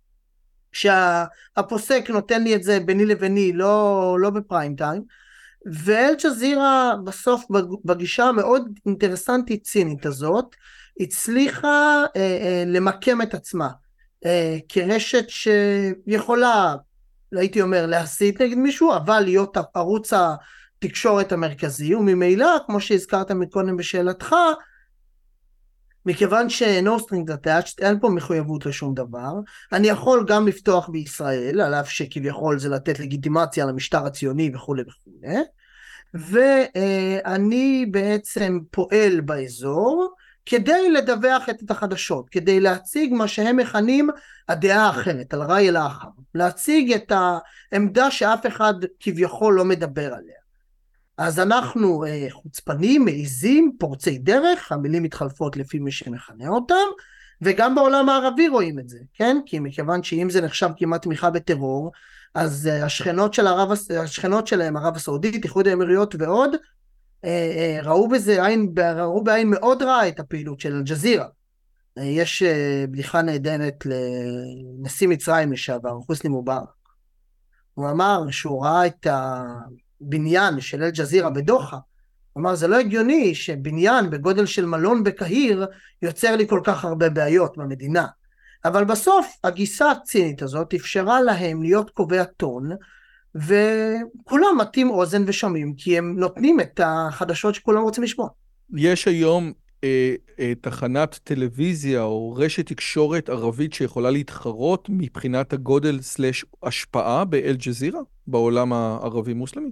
שהפוסק נותן לי את זה ביני לביני, לא בפריים טיים. ואל-ג'זירה בסוף בגישה המאוד אינטרסנטית צינית הזאת, הצליחה למקם את עצמה. כרשת שיכולה, הייתי אומר, להסית נגד מישהו, אבל להיות ערוץ התקשורת המרכזי, וממילא, כמו שהזכרת מקודם בשאלתך, מכיוון ש-no strings attached, אין פה מחויבות לשום דבר, אני יכול גם לפתוח בישראל, על אף שכביכול זה לתת לגיטימציה למשטר הציוני וכו' וכו', ואני בעצם פועל באזור, כדי לדווח את החדשות, כדי להציג מה שהם מכנים הדעה האחרת, על ראי אל-אחר, להציג את העמדה שאף אחד כביכול לא מדבר עליה. אז אנחנו חוצפנים, מעיזים, פורצי דרך, המילים מתחלפות לפי מי שמכנה אותם, וגם בעולם הערבי רואים את זה, כן? כי מכיוון שאם זה נחשב כמעט תמיכה בטרור, אז השכנות שלהם, ערב הסעודית, איחוד האמירויות ועוד, ראו בעין מאוד רע את הפעילות של אל-ג'זירה. יש בדיחה נהדרת לנשיא מצרים לשעבר, חוסני מובארק. הוא אמר שהוא ראה את הבניין של אל-ג'זירה בדוחה, הוא אמר זה לא הגיוני שבניין בגודל של מלון בקהיר יוצר לי כל כך הרבה בעיות במדינה. אבל בסוף הגיסה הצינית הזאת אפשרה להם להיות קובע טון, וכולם מתאים אוזן ושומעים, כי הם נותנים את החדשות שכולם רוצים לשמוע. יש היום תחנת טלוויזיה או רשת תקשורת ערבית שיכולה להתחרות מבחינת הגודל סלש השפעה באל-ג'זירה, בעולם הערבי-מוסלמי?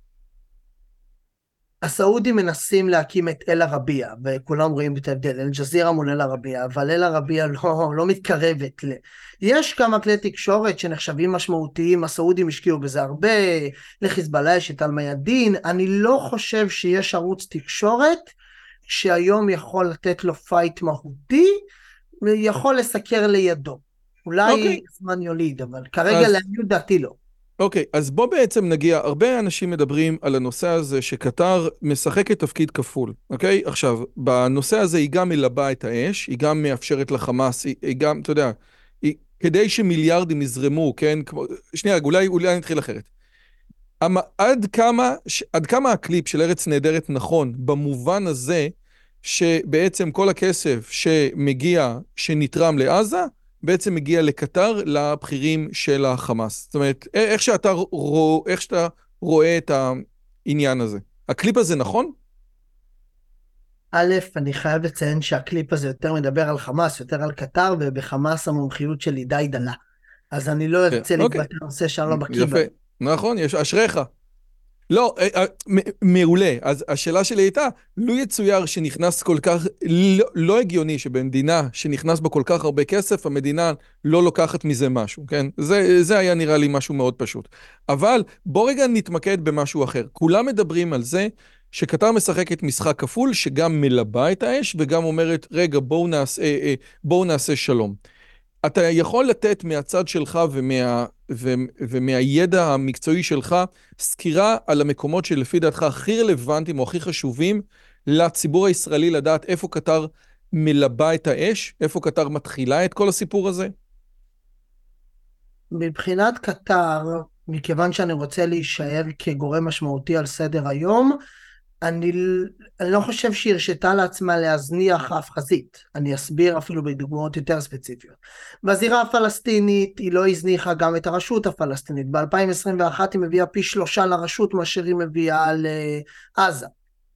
הסעודים מנסים להקים את אל-ערבייה, וכולם רואים את ההבדל, אל-ג'זירה מול אל-ערבייה, אבל אל-ערבייה לא מתקרבת יש כמה כלי תקשורת שנחשבים משמעותיים, הסעודים השקיעו בזה הרבה, לחיזבאללה יש את אל-מיאדין, אני לא חושב שיש ערוץ תקשורת, שהיום יכול לתת לו פייט מהותי, ויכול לסקר לידו. אולי זמן יוליד, אבל כרגע לעניות דעתי לא. אוקיי, אז בוא בעצם נגיע, הרבה אנשים מדברים על הנושא הזה שקטר משחקת תפקיד כפול, אוקיי? עכשיו, בנושא הזה היא גם מלבה את האש, היא גם מאפשרת לחמאס, היא גם, אתה יודע, כדי שמיליארדים יזרמו, כן? שנייה, אולי נתחיל אחרת. עד כמה הקליפ של ארץ נהדרת נכון, במובן הזה שבעצם כל הכסף שמגיע, שנתרם לעזה, בעצם מגיע לקטר לבחירים של החמאס. זאת אומרת, איך שאתה רואה את העניין הזה. הקליפ הזה נכון? א', אני חייב לציין שהקליפ הזה יותר מדבר על חמאס, יותר על קטר, ובחמאס המומחיות שלי די דלה. אז אני לא ארצה להתבטא נושא שאני לא בקיא בה. נכון, יש אשריך. לא, מעולה. אז השאלה שלי הייתה, לו יצויר שנכנס כל כך, לא הגיוני שבמדינה שנכנס בה כל כך הרבה כסף, המדינה לא לוקחת מזה משהו, כן? זה היה נראה לי משהו מאוד פשוט. אבל בוא רגע נתמקד במשהו אחר. כולם מדברים על זה שקטר משחקת משחק כפול, שגם מלבה את האש, וגם אומרת, רגע, בואו נעשה שלום. אתה יכול לתת מהצד שלך ומהידע המקצועי שלך סקירה על המקומות שלפי דעתך הכי רלוונטיים או הכי חשובים לציבור הישראלי לדעת איפה קטר מלבה את האש, איפה קטר מתחילה את כל הסיפור הזה? מבחינת קטר, מכיוון שאני רוצה להישאר כגורם משמעותי על סדר היום, אני לא חושב שהיא הרשתה לעצמה להזניח אף חזית. אני אסביר אפילו בדוגמאות יותר ספציפיות. בזירה הפלסטינית היא לא הזניחה גם את הרשות הפלסטינית. ב-2021 היא מביאה פי 3 לרשות מאשר היא מביאה לעזה.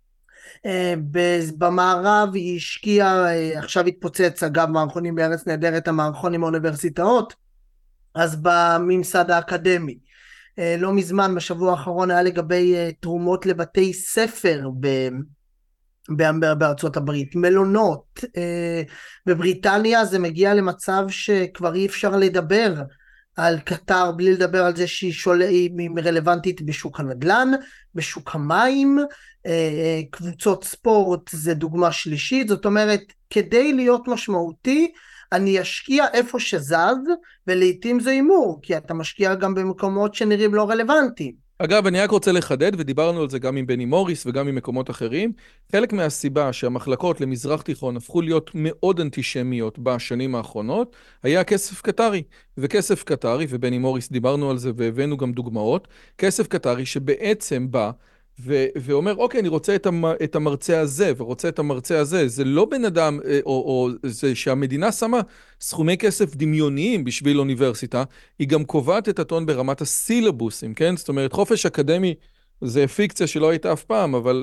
במערב היא השקיעה, עכשיו התפוצץ אגב מערכונים בארץ נהדרת, המערכונים האוניברסיטאות, אז בממסד האקדמי. לא מזמן בשבוע האחרון היה לגבי תרומות לבתי ספר בארצות הברית, מלונות, בבריטניה זה מגיע למצב שכבר אי אפשר לדבר על קטר בלי לדבר על זה שהיא רלוונטית בשוק הנדל"ן, בשוק המים, קבוצות ספורט זה דוגמה שלישית, זאת אומרת כדי להיות משמעותי אני אשקיע איפה שזז, ולעיתים זה אימור, כי אתה משקיע גם במקומות שנראים לא רלוונטיים. אגב, אני רק רוצה לחדד, ודיברנו על זה גם עם בני מוריס וגם עם מקומות אחרים, חלק מהסיבה שהמחלקות למזרח תיכון הפכו להיות מאוד אנטישמיות בשנים האחרונות, היה כסף קטרי, וכסף קטרי, ובני מוריס דיברנו על זה והבאנו גם דוגמאות, כסף קטרי שבעצם בא ואומר, אוקיי, אני רוצה את המרצה הזה, ורוצה את המרצה הזה, זה לא בן אדם, או זה שהמדינה שמה סכומי כסף דמיוניים בשביל אוניברסיטה, היא גם קובעת את הטון ברמת הסילבוסים, כן? זאת אומרת, חופש אקדמי זה פיקציה שלא הייתה אף פעם, אבל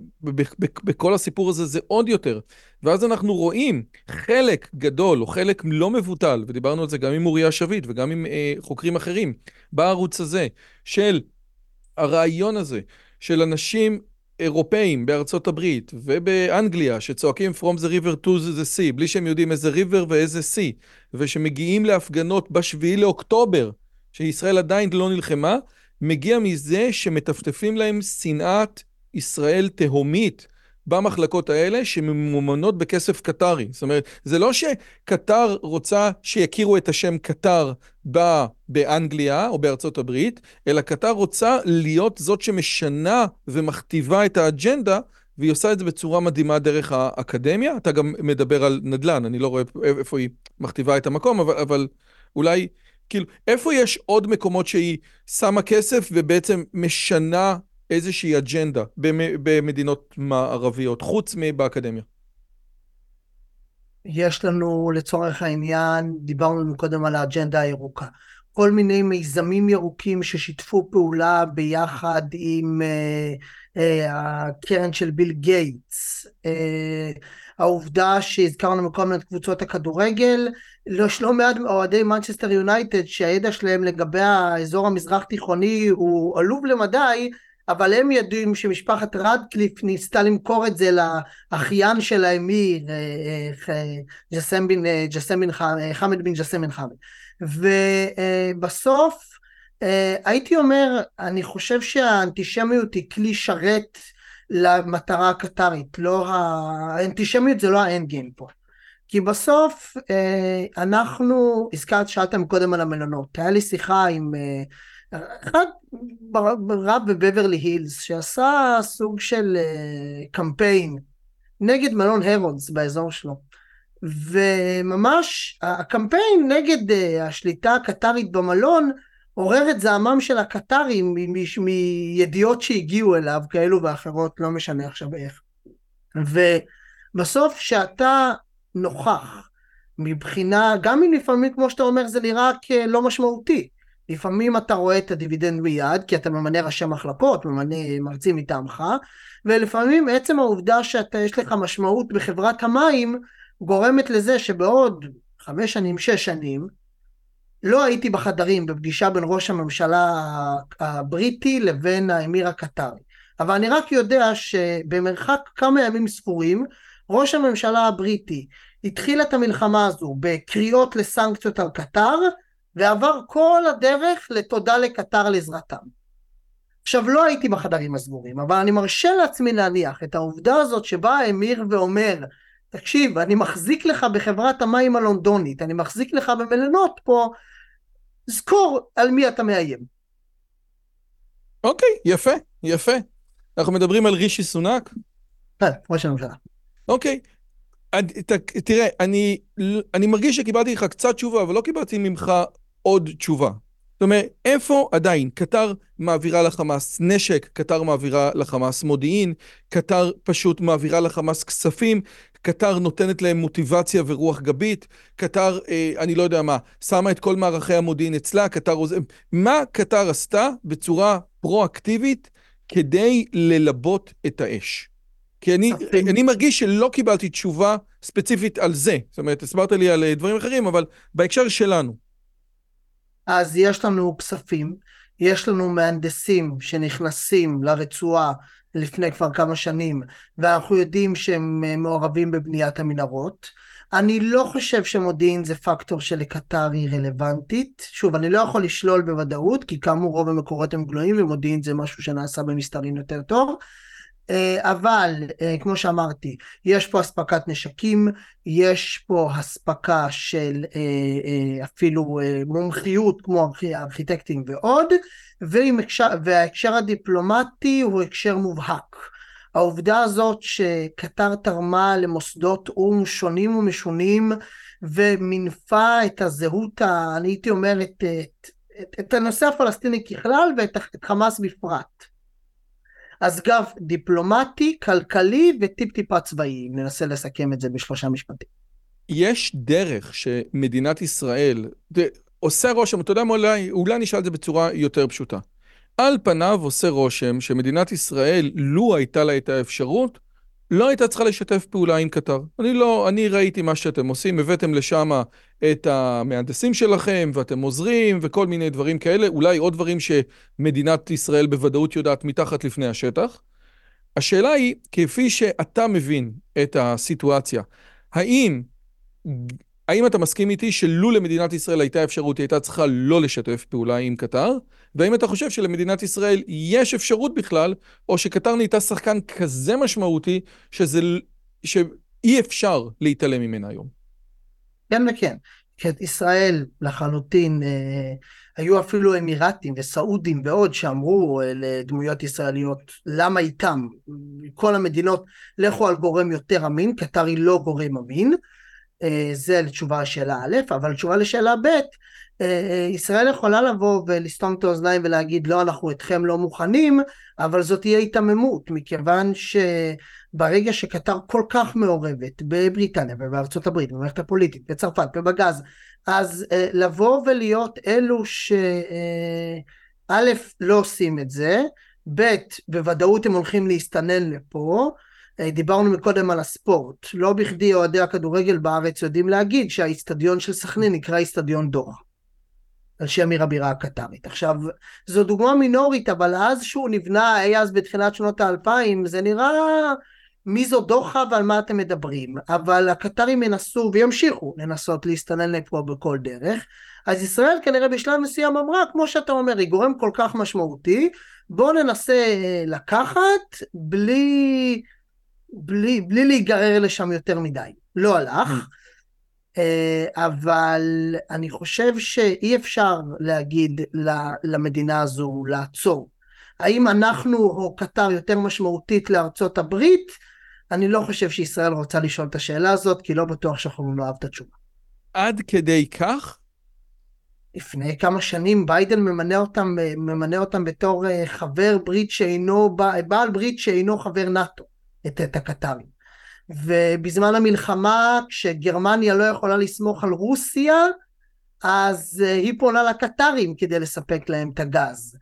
בכל הסיפור הזה זה עוד יותר. ואז אנחנו רואים חלק גדול, או חלק לא מבוטל, ודיברנו על זה גם עם אוריה שביט, וגם עם חוקרים אחרים, בערוץ הזה, של הרעיון הזה, של אנשים אירופאים בארצות הברית ובאנגליה שצועקים From the river to the sea, בלי שהם יודעים איזה river ואיזה sea, ושמגיעים להפגנות בשביעי לאוקטובר, שישראל עדיין לא נלחמה, מגיע מזה שמטפטפים להם שנאת ישראל תהומית במחלקות האלה שממומנות בכסף קטרי. זאת אומרת, זה לא שקטר רוצה שיכירו את השם קטר באנגליה או בארצות הברית, אלא קטר רוצה להיות זאת שמשנה ומכתיבה את האג'נדה, והיא עושה את זה בצורה מדהימה דרך האקדמיה. אתה גם מדבר על נדל"ן, אני לא רואה איפה היא מכתיבה את המקום, אבל אולי, כאילו, איפה יש עוד מקומות שהיא שמה כסף ובעצם משנה איזושהי אג'נדה במדינות מערביות, חוץ מבאקדמיה? יש לנו לצורך העניין, דיברנו קודם על האג'נדה הירוקה, כל מיני מיזמים ירוקים ששיתפו פעולה ביחד עם הקרן של ביל גייטס, העובדה שהזכרנו מקום את קבוצות הכדורגל, לא מעט אוהדי מנצ'סטר יונייטד שהידע שלהם לגבי האזור המזרח תיכוני הוא עלוב למדי, אבל הם יודעים שמשפחת רדקליף ניסתה למכור את זה לאחיין של האמיר, חמד בן ג'סם בן חמד. ובסוף, הייתי אומר, אני חושב שהאנטישמיות היא כלי שרת למטרה הקטרית, האנטישמיות זה לא האנד גיים פה. כי בסוף אנחנו, שאלתם קודם על המלונות, היה לי שיחה עם אחד רב בבברלי הילס שעשה סוג של קמפיין נגד מלון הרודס באזור שלו, וממש הקמפיין נגד השליטה הקטרית במלון עורר את זעמם של הקטרים מידיעות שהגיעו אליו כאלו ואחרות, לא משנה עכשיו איך. ובסוף שאתה נוכח מבחינה, גם אם לפעמים כמו שאתה אומר זה נראה כלא משמעותי, לפעמים אתה רואה את הדיבידנד מיד, כי אתה ממנה ראשי מחלקות, ממנה מרצים מטעמך, ולפעמים עצם העובדה שאתה יש לך משמעות בחברת המים, גורמת לזה שבעוד 5 שנים, 6 שנים, לא הייתי בחדרים בפגישה בין ראש הממשלה הבריטי לבין האמיר הקטרי. אבל אני רק יודע שבמרחק כמה ימים ספורים, ראש הממשלה הבריטי התחיל את המלחמה הזו בקריאות לסנקציות על קטר, ועבר כל הדרך לתודה לקטר על עזרתם. עכשיו לא הייתי בחדרים הסגורים, אבל אני מרשה לעצמי להניח את העובדה הזאת שבה האמיר ואומר, תקשיב, אני מחזיק לך בחברת המים הלונדונית, אני מחזיק לך במלונות פה, זכור על מי אתה מאיים. אוקיי, יפה, יפה. אנחנו מדברים על רישי סונאק? כן, ראש הממשלה. אוקיי. תראה, אני מרגיש שקיבלתי לך קצת תשובה, אבל לא קיבלתי ממך עוד תשובה. זאת אומרת, איפה עדיין? קטר מעבירה לחמאס נשק, קטר מעבירה לחמאס מודיעין, קטר פשוט מעבירה לחמאס כספים, קטר נותנת להם מוטיבציה ורוח גבית, קטר, אני לא יודע מה, שמה את כל מערכי המודיעין אצלה, מה קטר עשתה בצורה פרואקטיבית כדי ללבות את האש? כי אני מרגיש שלא קיבלתי תשובה ספציפית על זה. זאת אומרת, הסברת לי על דברים אחרים, אבל בהקשר שלנו. אז יש לנו כספים, יש לנו מהנדסים שנכנסים לרצועה לפני כבר כמה שנים, ואנחנו יודעים שהם מעורבים בבניית המנהרות. אני לא חושב שמודיעין זה פקטור שלקטר היא רלוונטית. שוב, אני לא יכול לשלול בוודאות, כי כאמור רוב המקורות הם גלויים, ומודיעין זה משהו שנעשה במסתרים יותר טוב. אבל כמו שאמרתי, יש פה הספקת נשקים, יש פה הספקה של אפילו מומחיות כמו ארכיטקטים ועוד, וההקשר הדיפלומטי הוא הקשר מובהק. העובדה הזאת שקטר תרמה למוסדות או"ם שונים ומשונים ומנפה את הזהות, אני הייתי אומר את הנושא הפלסטיני ככלל ואת חמאס בפרט. אז גב דיפלומטי, כלכלי וטיפ טיפה צבאי, ננסה לסכם את זה בשלושה משפטים. יש דרך שמדינת ישראל עושה רושם, אתה יודע מה, אולי נשאל את זה בצורה יותר פשוטה. על פניו עושה רושם שמדינת ישראל, לו הייתה לה את האפשרות, לא הייתה צריכה לשתף פעולה עם קטר. אני ראיתי מה שאתם עושים, הבאתם לשם את המהנדסים שלכם, ואתם עוזרים, וכל מיני דברים כאלה, אולי עוד דברים שמדינת ישראל בוודאות יודעת מתחת לפני השטח. השאלה היא, כפי שאתה מבין את הסיטואציה, האם אתה מסכים איתי שלו למדינת ישראל הייתה אפשרות, היא הייתה צריכה לא לשתף פעולה עם קטר, והאם אתה חושב שלמדינת ישראל יש אפשרות בכלל, או שקטר נהייתה שחקן כזה משמעותי, שאי אפשר להתעלם ממנה היום? כן וכן, כי את ישראל לחלוטין, היו אפילו אמירתים וסעודים ועוד שאמרו לדמויות ישראליות, למה איתם? כל המדינות לכו על גורם יותר אמין, קטר היא לא גורם אמין, זה לתשובה לשאלה א', אבל לתשובה לשאלה ב', ישראל יכולה לבוא ולסתום את האוזניים ולהגיד לא, אנחנו אתכם לא מוכנים, אבל זאת תהיה התממות, מכיוון שברגע שקטר כל כך מעורבת בבריטניה ובארצות הברית, במערכת הפוליטית, בצרפת ובגז, אז לבוא ולהיות אלו שא' לא עושים את זה, ב' בוודאות הם הולכים להסתנן לפה, דיברנו מקודם על הספורט, לא בכדי אוהדי הכדורגל בארץ יודעים להגיד שהאיצטדיון של סכנין נקרא איצטדיון דוחה, על שם עיר הבירה הקטרית. עכשיו, זו דוגמה מינורית, אבל אז שהוא נבנה, אז בתחילת שנות ה-2000, זה נראה מי זו דוחה ועל מה אתם מדברים, אבל הקטרים ינסו וימשיכו לנסות להסתנן לפה בכל דרך, אז ישראל כנראה בשלב מסוים אמרה, כמו שאתה אומר, היא גורם כל כך משמעותי, בואו ננסה לקחת בלי להיגרר לשם יותר מדי. לא הלך, אבל אני חושב שאי אפשר להגיד למדינה הזו לעצור. האם אנחנו או קטר יותר משמעותית לארצות הברית? אני לא חושב שישראל רוצה לשאול את השאלה הזאת, כי לא בטוח שאנחנו לא אוהב את התשובה. עד כדי כך? לפני כמה שנים ביידן ממנה אותם בתור חבר ברית שאינו, בעל ברית שאינו חבר נאטו, את הקטרים. ובזמן המלחמה, כשגרמניה לא יכולה לסמוך על רוסיה, אז היא פונה לקטרים כדי לספק להם את הגז.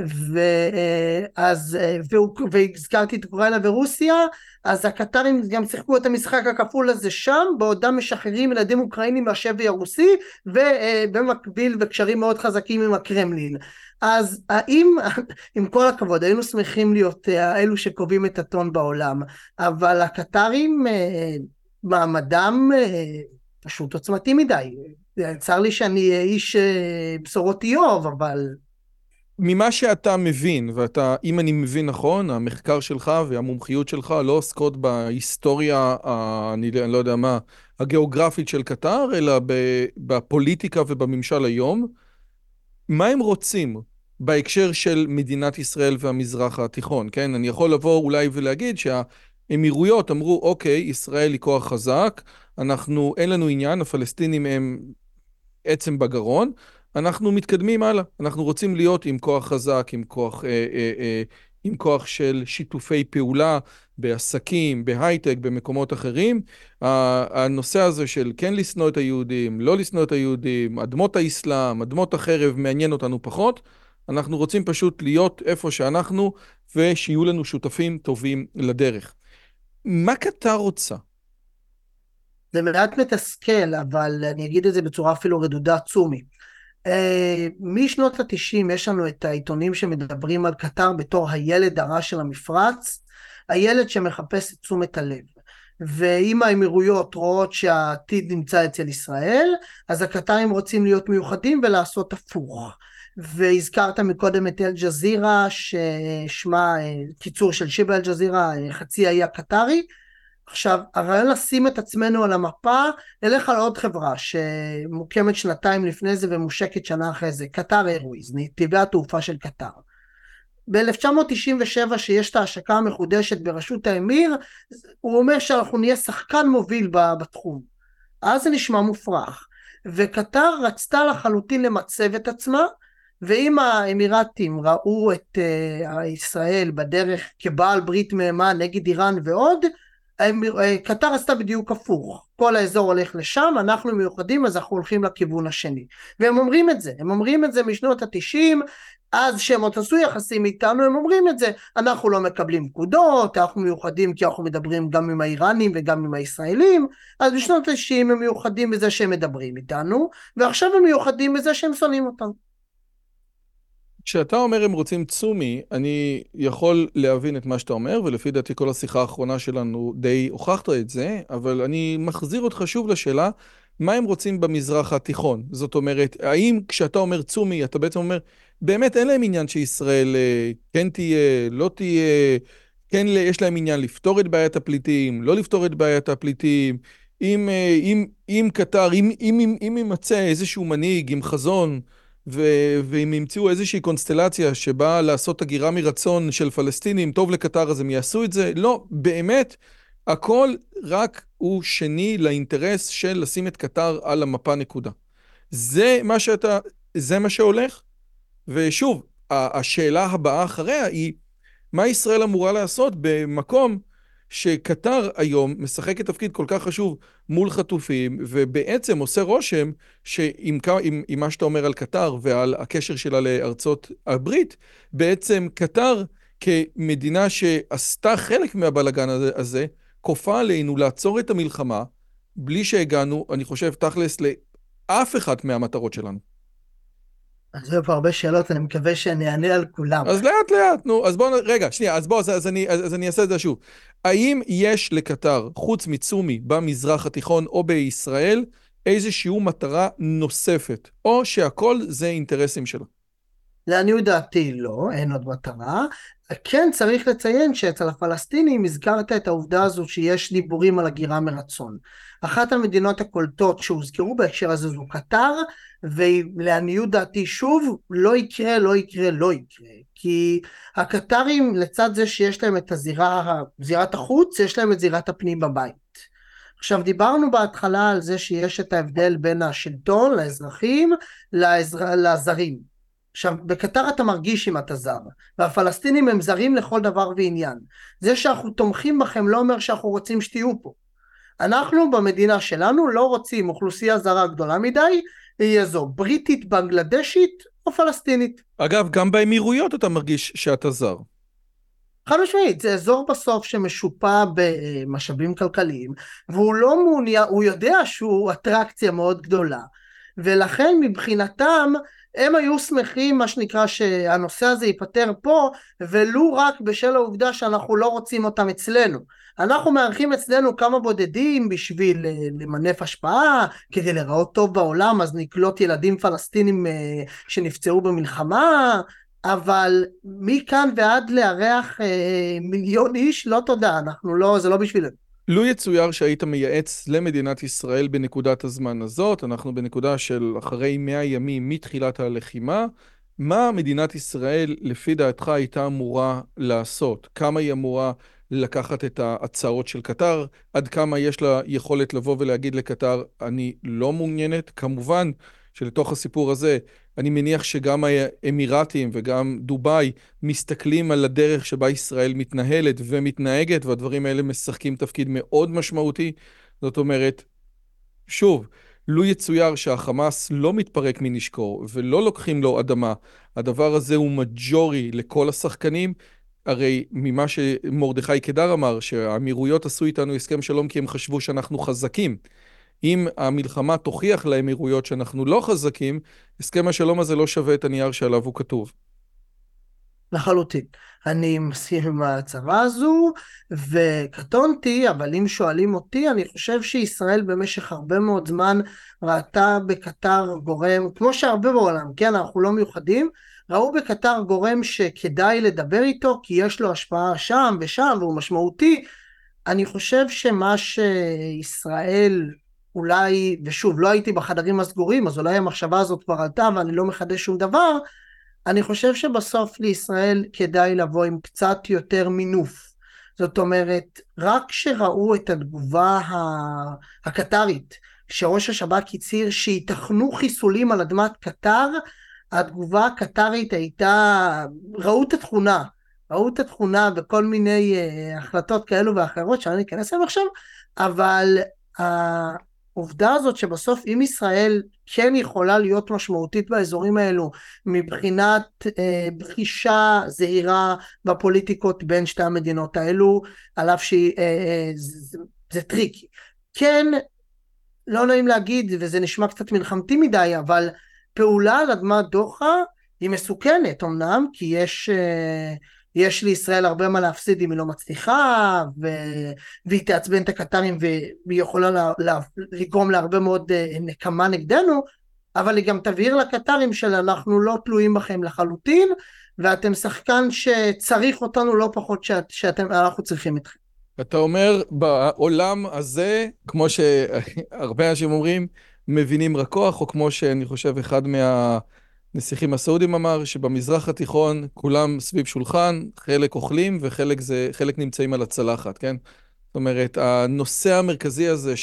והזכרתי את אוקראינה ורוסיה, אז הקטרים גם שיחקו את המשחק הכפול הזה שם, בעודם משחררים ילדים אוקראינים מהשבי הרוסי, ובמקביל וקשרים מאוד חזקים עם הקרמלין. אז האם, עם כל הכבוד, היינו שמחים להיות אלו שקובעים את הטון בעולם, אבל הקטרים, מעמדם פשוט עוצמתי מדי. צר לי שאני איש בשורות איוב, אבל... ממה שאתה מבין, ואתה, אם אני מבין נכון, המחקר שלך והמומחיות שלך לא עוסקות בהיסטוריה, אני לא יודע מה, הגיאוגרפית של קטר, אלא בפוליטיקה ובממשל היום. מה הם רוצים בהקשר של מדינת ישראל והמזרח התיכון? כן, אני יכול לבוא אולי ולהגיד שהאמירויות אמרו, אוקיי, ישראל היא כוח חזק, אין לנו עניין, הפלסטינים הם עצם בגרון, אנחנו מתקדמים הלאה, אנחנו רוצים להיות עם כוח חזק, עם כוח של שיתופי פעולה בעסקים, בהייטק, במקומות אחרים. הנושא הזה של כן לשנוא את היהודים, לא לשנוא את היהודים, אדמות האסלאם, אדמות החרב, מעניין אותנו פחות. אנחנו רוצים פשוט להיות איפה שאנחנו, ושיהיו לנו שותפים טובים לדרך. מה קטר רוצה? זה מעט מתסכל, אבל אני אגיד את זה בצורה אפילו רדודה צומי. משנות ה-90 יש לנו את העיתונים שמדברים על קטר בתור הילד הרע של המפרץ, הילד שמחפש את תשומת הלב. ואם האמירויות רואות שהעתיד נמצא אצל ישראל, אז הקטרים רוצים להיות מיוחדים ולעשות הפוך. והזכרת מקודם את אל-ג'זירה, ששמה קיצור של שיבה אל-ג'זירה, חצי האי הקטרי. עכשיו, הרעיון לשים את עצמנו על המפה, נלך על עוד חברה שמוקמת שנתיים לפני זה ומושקת שנה אחרי זה, קטר איירווייז, נתיבי התעופה של קטר. ב-1997 שיש את ההשקה המחודשת בראשות האמיר, הוא אומר שאנחנו נהיה שחקן מוביל בתחום. אז זה נשמע מופרך. וקטר רצתה לחלוטין למצב את עצמה, ואם האמירתים ראו את ישראל בדרך כבעל ברית מהימן נגד איראן ועוד, קטר עשתה בדיוק הפוך. כל האזור הולך לשם, אנחנו מיוחדים, אז אנחנו הולכים לכיוון השני. והם אומרים את זה משנות ה-90, אז שהם עוד עשו יחסים איתנו, הם אומרים את זה, אנחנו לא מקבלים פקודות, אנחנו מיוחדים כי אנחנו מדברים גם עם האיראנים וגם עם הישראלים, אז בשנות ה-90 הם מיוחדים בזה שהם מדברים איתנו, ועכשיו הם מיוחדים בזה שהם שונאים אותנו. כשאתה אומר הם רוצים צומי, אני יכול להבין את מה שאתה אומר, ולפי דעתי כל השיחה האחרונה שלנו די הוכחת את זה, אבל אני מחזיר אותך שוב לשאלה, מה הם רוצים במזרח התיכון? זאת אומרת, האם כשאתה אומר צומי, אתה בעצם אומר, באמת אין להם עניין שישראל כן תהיה, לא תהיה, כן יש להם עניין לפתור את בעיית הפליטים, לא לפתור את בעיית הפליטים, אם קטר, אם יימצא איזשהו מנהיג עם חזון, ואם ימצאו איזושהי קונסטלציה שבאה לעשות הגירה מרצון של פלסטינים, טוב לקטר אז הם יעשו את זה. לא, באמת, הכל רק הוא שני לאינטרס של לשים את קטר על המפה נקודה. זה מה שהולך? ושוב, השאלה הבאה אחריה היא, מה ישראל אמורה לעשות במקום שקטר היום משחקת תפקיד כל כך חשוב מול חטופים, ובעצם עושה רושם שעם מה שאתה אומר על קטר ועל הקשר שלה לארצות הברית, בעצם קטר כמדינה שעשתה חלק מהבלגן הזה, כופה עלינו לעצור את המלחמה, בלי שהגענו, אני חושב, תכלס לאף אחת מהמטרות שלנו. אז היו פה הרבה שאלות, אני מקווה שאני אענה על כולם. אז לאט לאט, נו, אז בואו, רגע, שנייה, אז אני אעשה את זה שוב. האם יש לקטר, חוץ מצומי, במזרח התיכון או בישראל, איזושהי מטרה נוספת, או שהכל זה אינטרסים שלה? לעניות דעתי לא, אין עוד מטרה. כן צריך לציין שאצל הפלסטינים הזכרת את העובדה הזו שיש דיבורים על הגירה מרצון. אחת המדינות הקולטות שהוזכרו בהקשר הזה זו קטר, ולעניות דעתי שוב לא יקרה, לא יקרה, לא יקרה. כי הקטרים לצד זה שיש להם את זירת החוץ, יש להם את זירת הפנים בבית. עכשיו דיברנו בהתחלה על זה שיש את ההבדל בין השלטון לאזרחים לזרים. עכשיו, בקטר אתה מרגיש אם אתה זר, והפלסטינים הם זרים לכל דבר ועניין. זה שאנחנו תומכים בכם לא אומר שאנחנו רוצים שתהיו פה. אנחנו במדינה שלנו לא רוצים אוכלוסייה זרה גדולה מדי, היא זו בריטית, בנגלדשית או פלסטינית. אגב, גם באמירויות אתה מרגיש שאתה זר. חד משמעית, זה אזור בסוף שמשופע במשאבים כלכליים, והוא לא מעוניין, הוא יודע שהוא אטרקציה מאוד גדולה, ולכן מבחינתם, הם היו שמחים מה שנקרא שהנושא הזה ייפטר פה, ולו רק בשל העובדה שאנחנו לא רוצים אותם אצלנו. אנחנו מארחים אצלנו כמה בודדים בשביל למנף השפעה, כדי לראות טוב בעולם, אז נקלוט ילדים פלסטינים שנפצעו במלחמה, אבל מכאן ועד לארח מיליון איש, לא תודה, אנחנו לא, זה לא בשבילנו. לו יצויר שהיית מייעץ למדינת ישראל בנקודת הזמן הזאת, אנחנו בנקודה של אחרי 100 ימים מתחילת הלחימה, מה מדינת ישראל לפי דעתך הייתה אמורה לעשות? כמה היא אמורה לקחת את ההצעות של קטר? עד כמה יש לה יכולת לבוא ולהגיד לקטר, אני לא מעוניינת? כמובן שלתוך הסיפור הזה, אני מניח שגם האמירתים וגם דובאי מסתכלים על הדרך שבה ישראל מתנהלת ומתנהגת, והדברים האלה משחקים תפקיד מאוד משמעותי. זאת אומרת, שוב, לו יצויר שהחמאס לא מתפרק מנשקו ולא לוקחים לו אדמה, הדבר הזה הוא מג'ורי לכל השחקנים, הרי ממה שמרדכי קדר אמר, שהאמירויות עשו איתנו הסכם שלום כי הם חשבו שאנחנו חזקים. אם המלחמה תוכיח לאמירויות שאנחנו לא חזקים, הסכם השלום הזה לא שווה את הנייר שעליו הוא כתוב. לחלוטין. אני מסכים עם ההצהרה הזו, וקטונתי, אבל אם שואלים אותי, אני חושב שישראל במשך הרבה מאוד זמן ראתה בקטר גורם, כמו שהרבה בעולם, כן, אנחנו לא מיוחדים, ראו בקטר גורם שכדאי לדבר איתו, כי יש לו השפעה שם ושם, והוא משמעותי. אני חושב שמה שישראל אולי, ושוב, לא הייתי בחדרים הסגורים, אז אולי המחשבה הזאת כבר עלתה, ואני לא מחדש שום דבר, אני חושב שבסוף לישראל כדאי לבוא עם קצת יותר מינוף. זאת אומרת, רק כשראו את התגובה הקטרית, שראש השב"כ הצהיר שיתכנו חיסולים על אדמת קטר, התגובה הקטרית הייתה, ראו את התכונה בכל מיני החלטות כאלו ואחרות, שאני אכנס להם עכשיו, אבל העובדה הזאת שבסוף אם ישראל כן יכולה להיות משמעותית באזורים האלו מבחינת בחישה זהירה בפוליטיקות בין שתי המדינות האלו, על אף שזה טריקי. כן, לא נעים להגיד וזה נשמע קצת מלחמתי מדי, אבל פעולה על אדמת דוחה היא מסוכנת אמנם, כי יש לישראל הרבה מה להפסיד אם היא לא מצליחה, והיא תעצבן את הקטרים והיא יכולה לגרום להרבה מאוד נקמה נגדנו, אבל היא גם תבהיר לקטרים שאנחנו לא תלויים בכם לחלוטין, ואתם שחקן שצריך אותנו לא פחות שאנחנו צריכים אתכם. אתה אומר, בעולם הזה, כמו שהרבה אנשים אומרים, מבינים רק כוח, או כמו שאני חושב אחד מהנסיכים הסעודים אמר, שבמזרח התיכון כולם סביב שולחן, חלק אוכלים וחלק נמצאים על הצלחת, כן? זאת אומרת, הנושא המרכזי הזה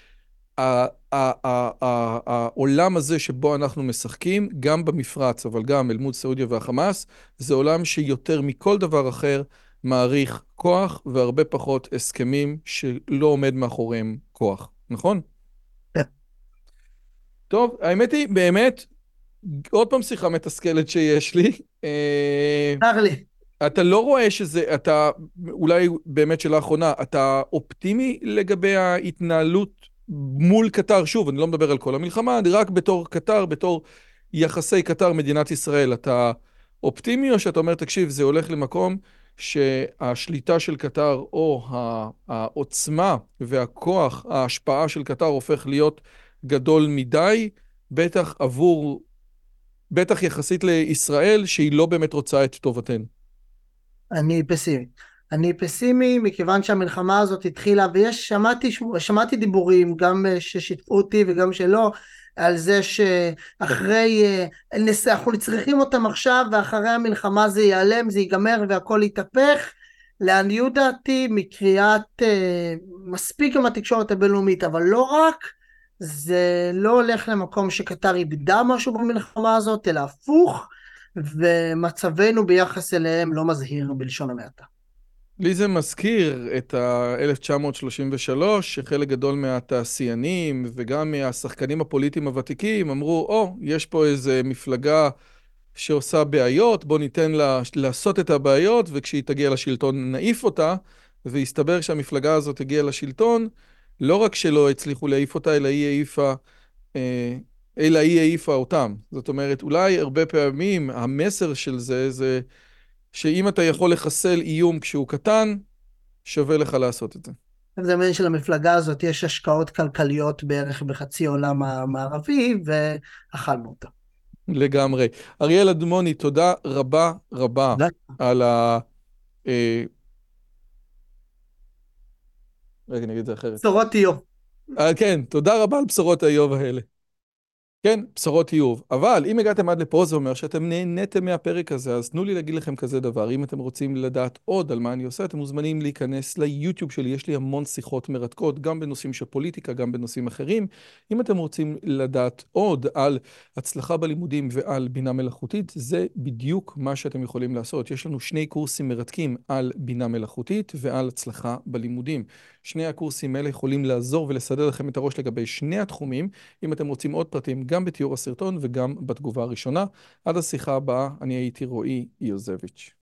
העולם הזה שבו אנחנו משחקים, גם במפרץ, אבל גם אל מול סעודיה והחמאס, זה עולם שיותר מכל דבר אחר מעריך כוח והרבה פחות הסכמים שלא עומד מאחוריהם כוח, נכון? כן. טוב, האמת היא, באמת, עוד פעם שיחה מתסכלת שיש לי. לי. אתה לא רואה שזה, אתה, אולי באמת שאלה האחרונה, אתה אופטימי לגבי ההתנהלות מול קטר? שוב, אני לא מדבר על כל המלחמה, אני רק בתור קטר, בתור יחסי קטר מדינת ישראל. אתה אופטימי או שאתה אומר, תקשיב, זה הולך למקום שהשליטה של קטר או העוצמה והכוח, ההשפעה של קטר הופך להיות גדול מדי, בטח יחסית לישראל שהיא לא באמת רוצה את טובתנו. אני פסימי מכיוון שהמלחמה הזאת התחילה, שמעתי דיבורים גם ששיתפו אותי וגם שלא, על זה שאחרי, אנחנו צריכים אותם עכשיו ואחרי המלחמה זה ייעלם, זה ייגמר והכל יתהפך. לעניות דעתי מקריאת מספיק גם התקשורת הבינלאומית, אבל לא רק, זה לא הולך למקום שקטר איבדה משהו במלחמה הזאת, אלא הפוך, ומצבנו ביחס אליהם לא מזהיר בלשון המעטה. לי זה מזכיר את ה-1933, שחלק גדול מהתעשיינים וגם מהשחקנים הפוליטיים הוותיקים אמרו, יש פה איזה מפלגה שעושה בעיות, בוא ניתן לה לעשות את הבעיות, וכשהיא תגיע לשלטון נעיף אותה, והסתבר שהמפלגה הזאת הגיעה לשלטון, לא רק שלא הצליחו להעיף אותה, אלא היא העיפה אותם. זאת אומרת, אולי הרבה פעמים המסר של זה שאם אתה יכול לחסל איום כשהוא קטן, שווה לך לעשות את זה. זה מעניין שלמפלגה הזאת יש השקעות כלכליות בערך בחצי עולם המערבי, ואכלנו אותה. לגמרי. אריאל אדמוני, תודה רבה רבה על רגע, נגיד את זה אחרת. בשורות איוב. כן, תודה רבה על בשורות האיוב האלה. כן, בשורות איוב. אבל אם הגעתם עד לפה זה אומר שאתם נהניתם מהפרק הזה, אז תנו לי להגיד לכם כזה דבר. אם אתם רוצים לדעת עוד על מה אני עושה, אתם מוזמנים להיכנס ליוטיוב שלי. יש לי המון שיחות מרתקות, גם בנושאים של פוליטיקה, גם בנושאים אחרים. אם אתם רוצים לדעת עוד על הצלחה בלימודים ועל בינה מלאכותית, זה בדיוק מה שאתם יכולים לעשות. יש לנו 2 קורסים מרתקים על בינה מלאכותית ועל הצלחה בלימודים. 2 הקורסים האלה יכולים לעזור ולסדר לכם את הראש לגבי 2 התחומים. אם אתם רוצים עוד פרטים, גם בתיאור הסרטון וגם בתגובה הראשונה. עד השיחה הבאה, אני הייתי רועי יוזביץ'.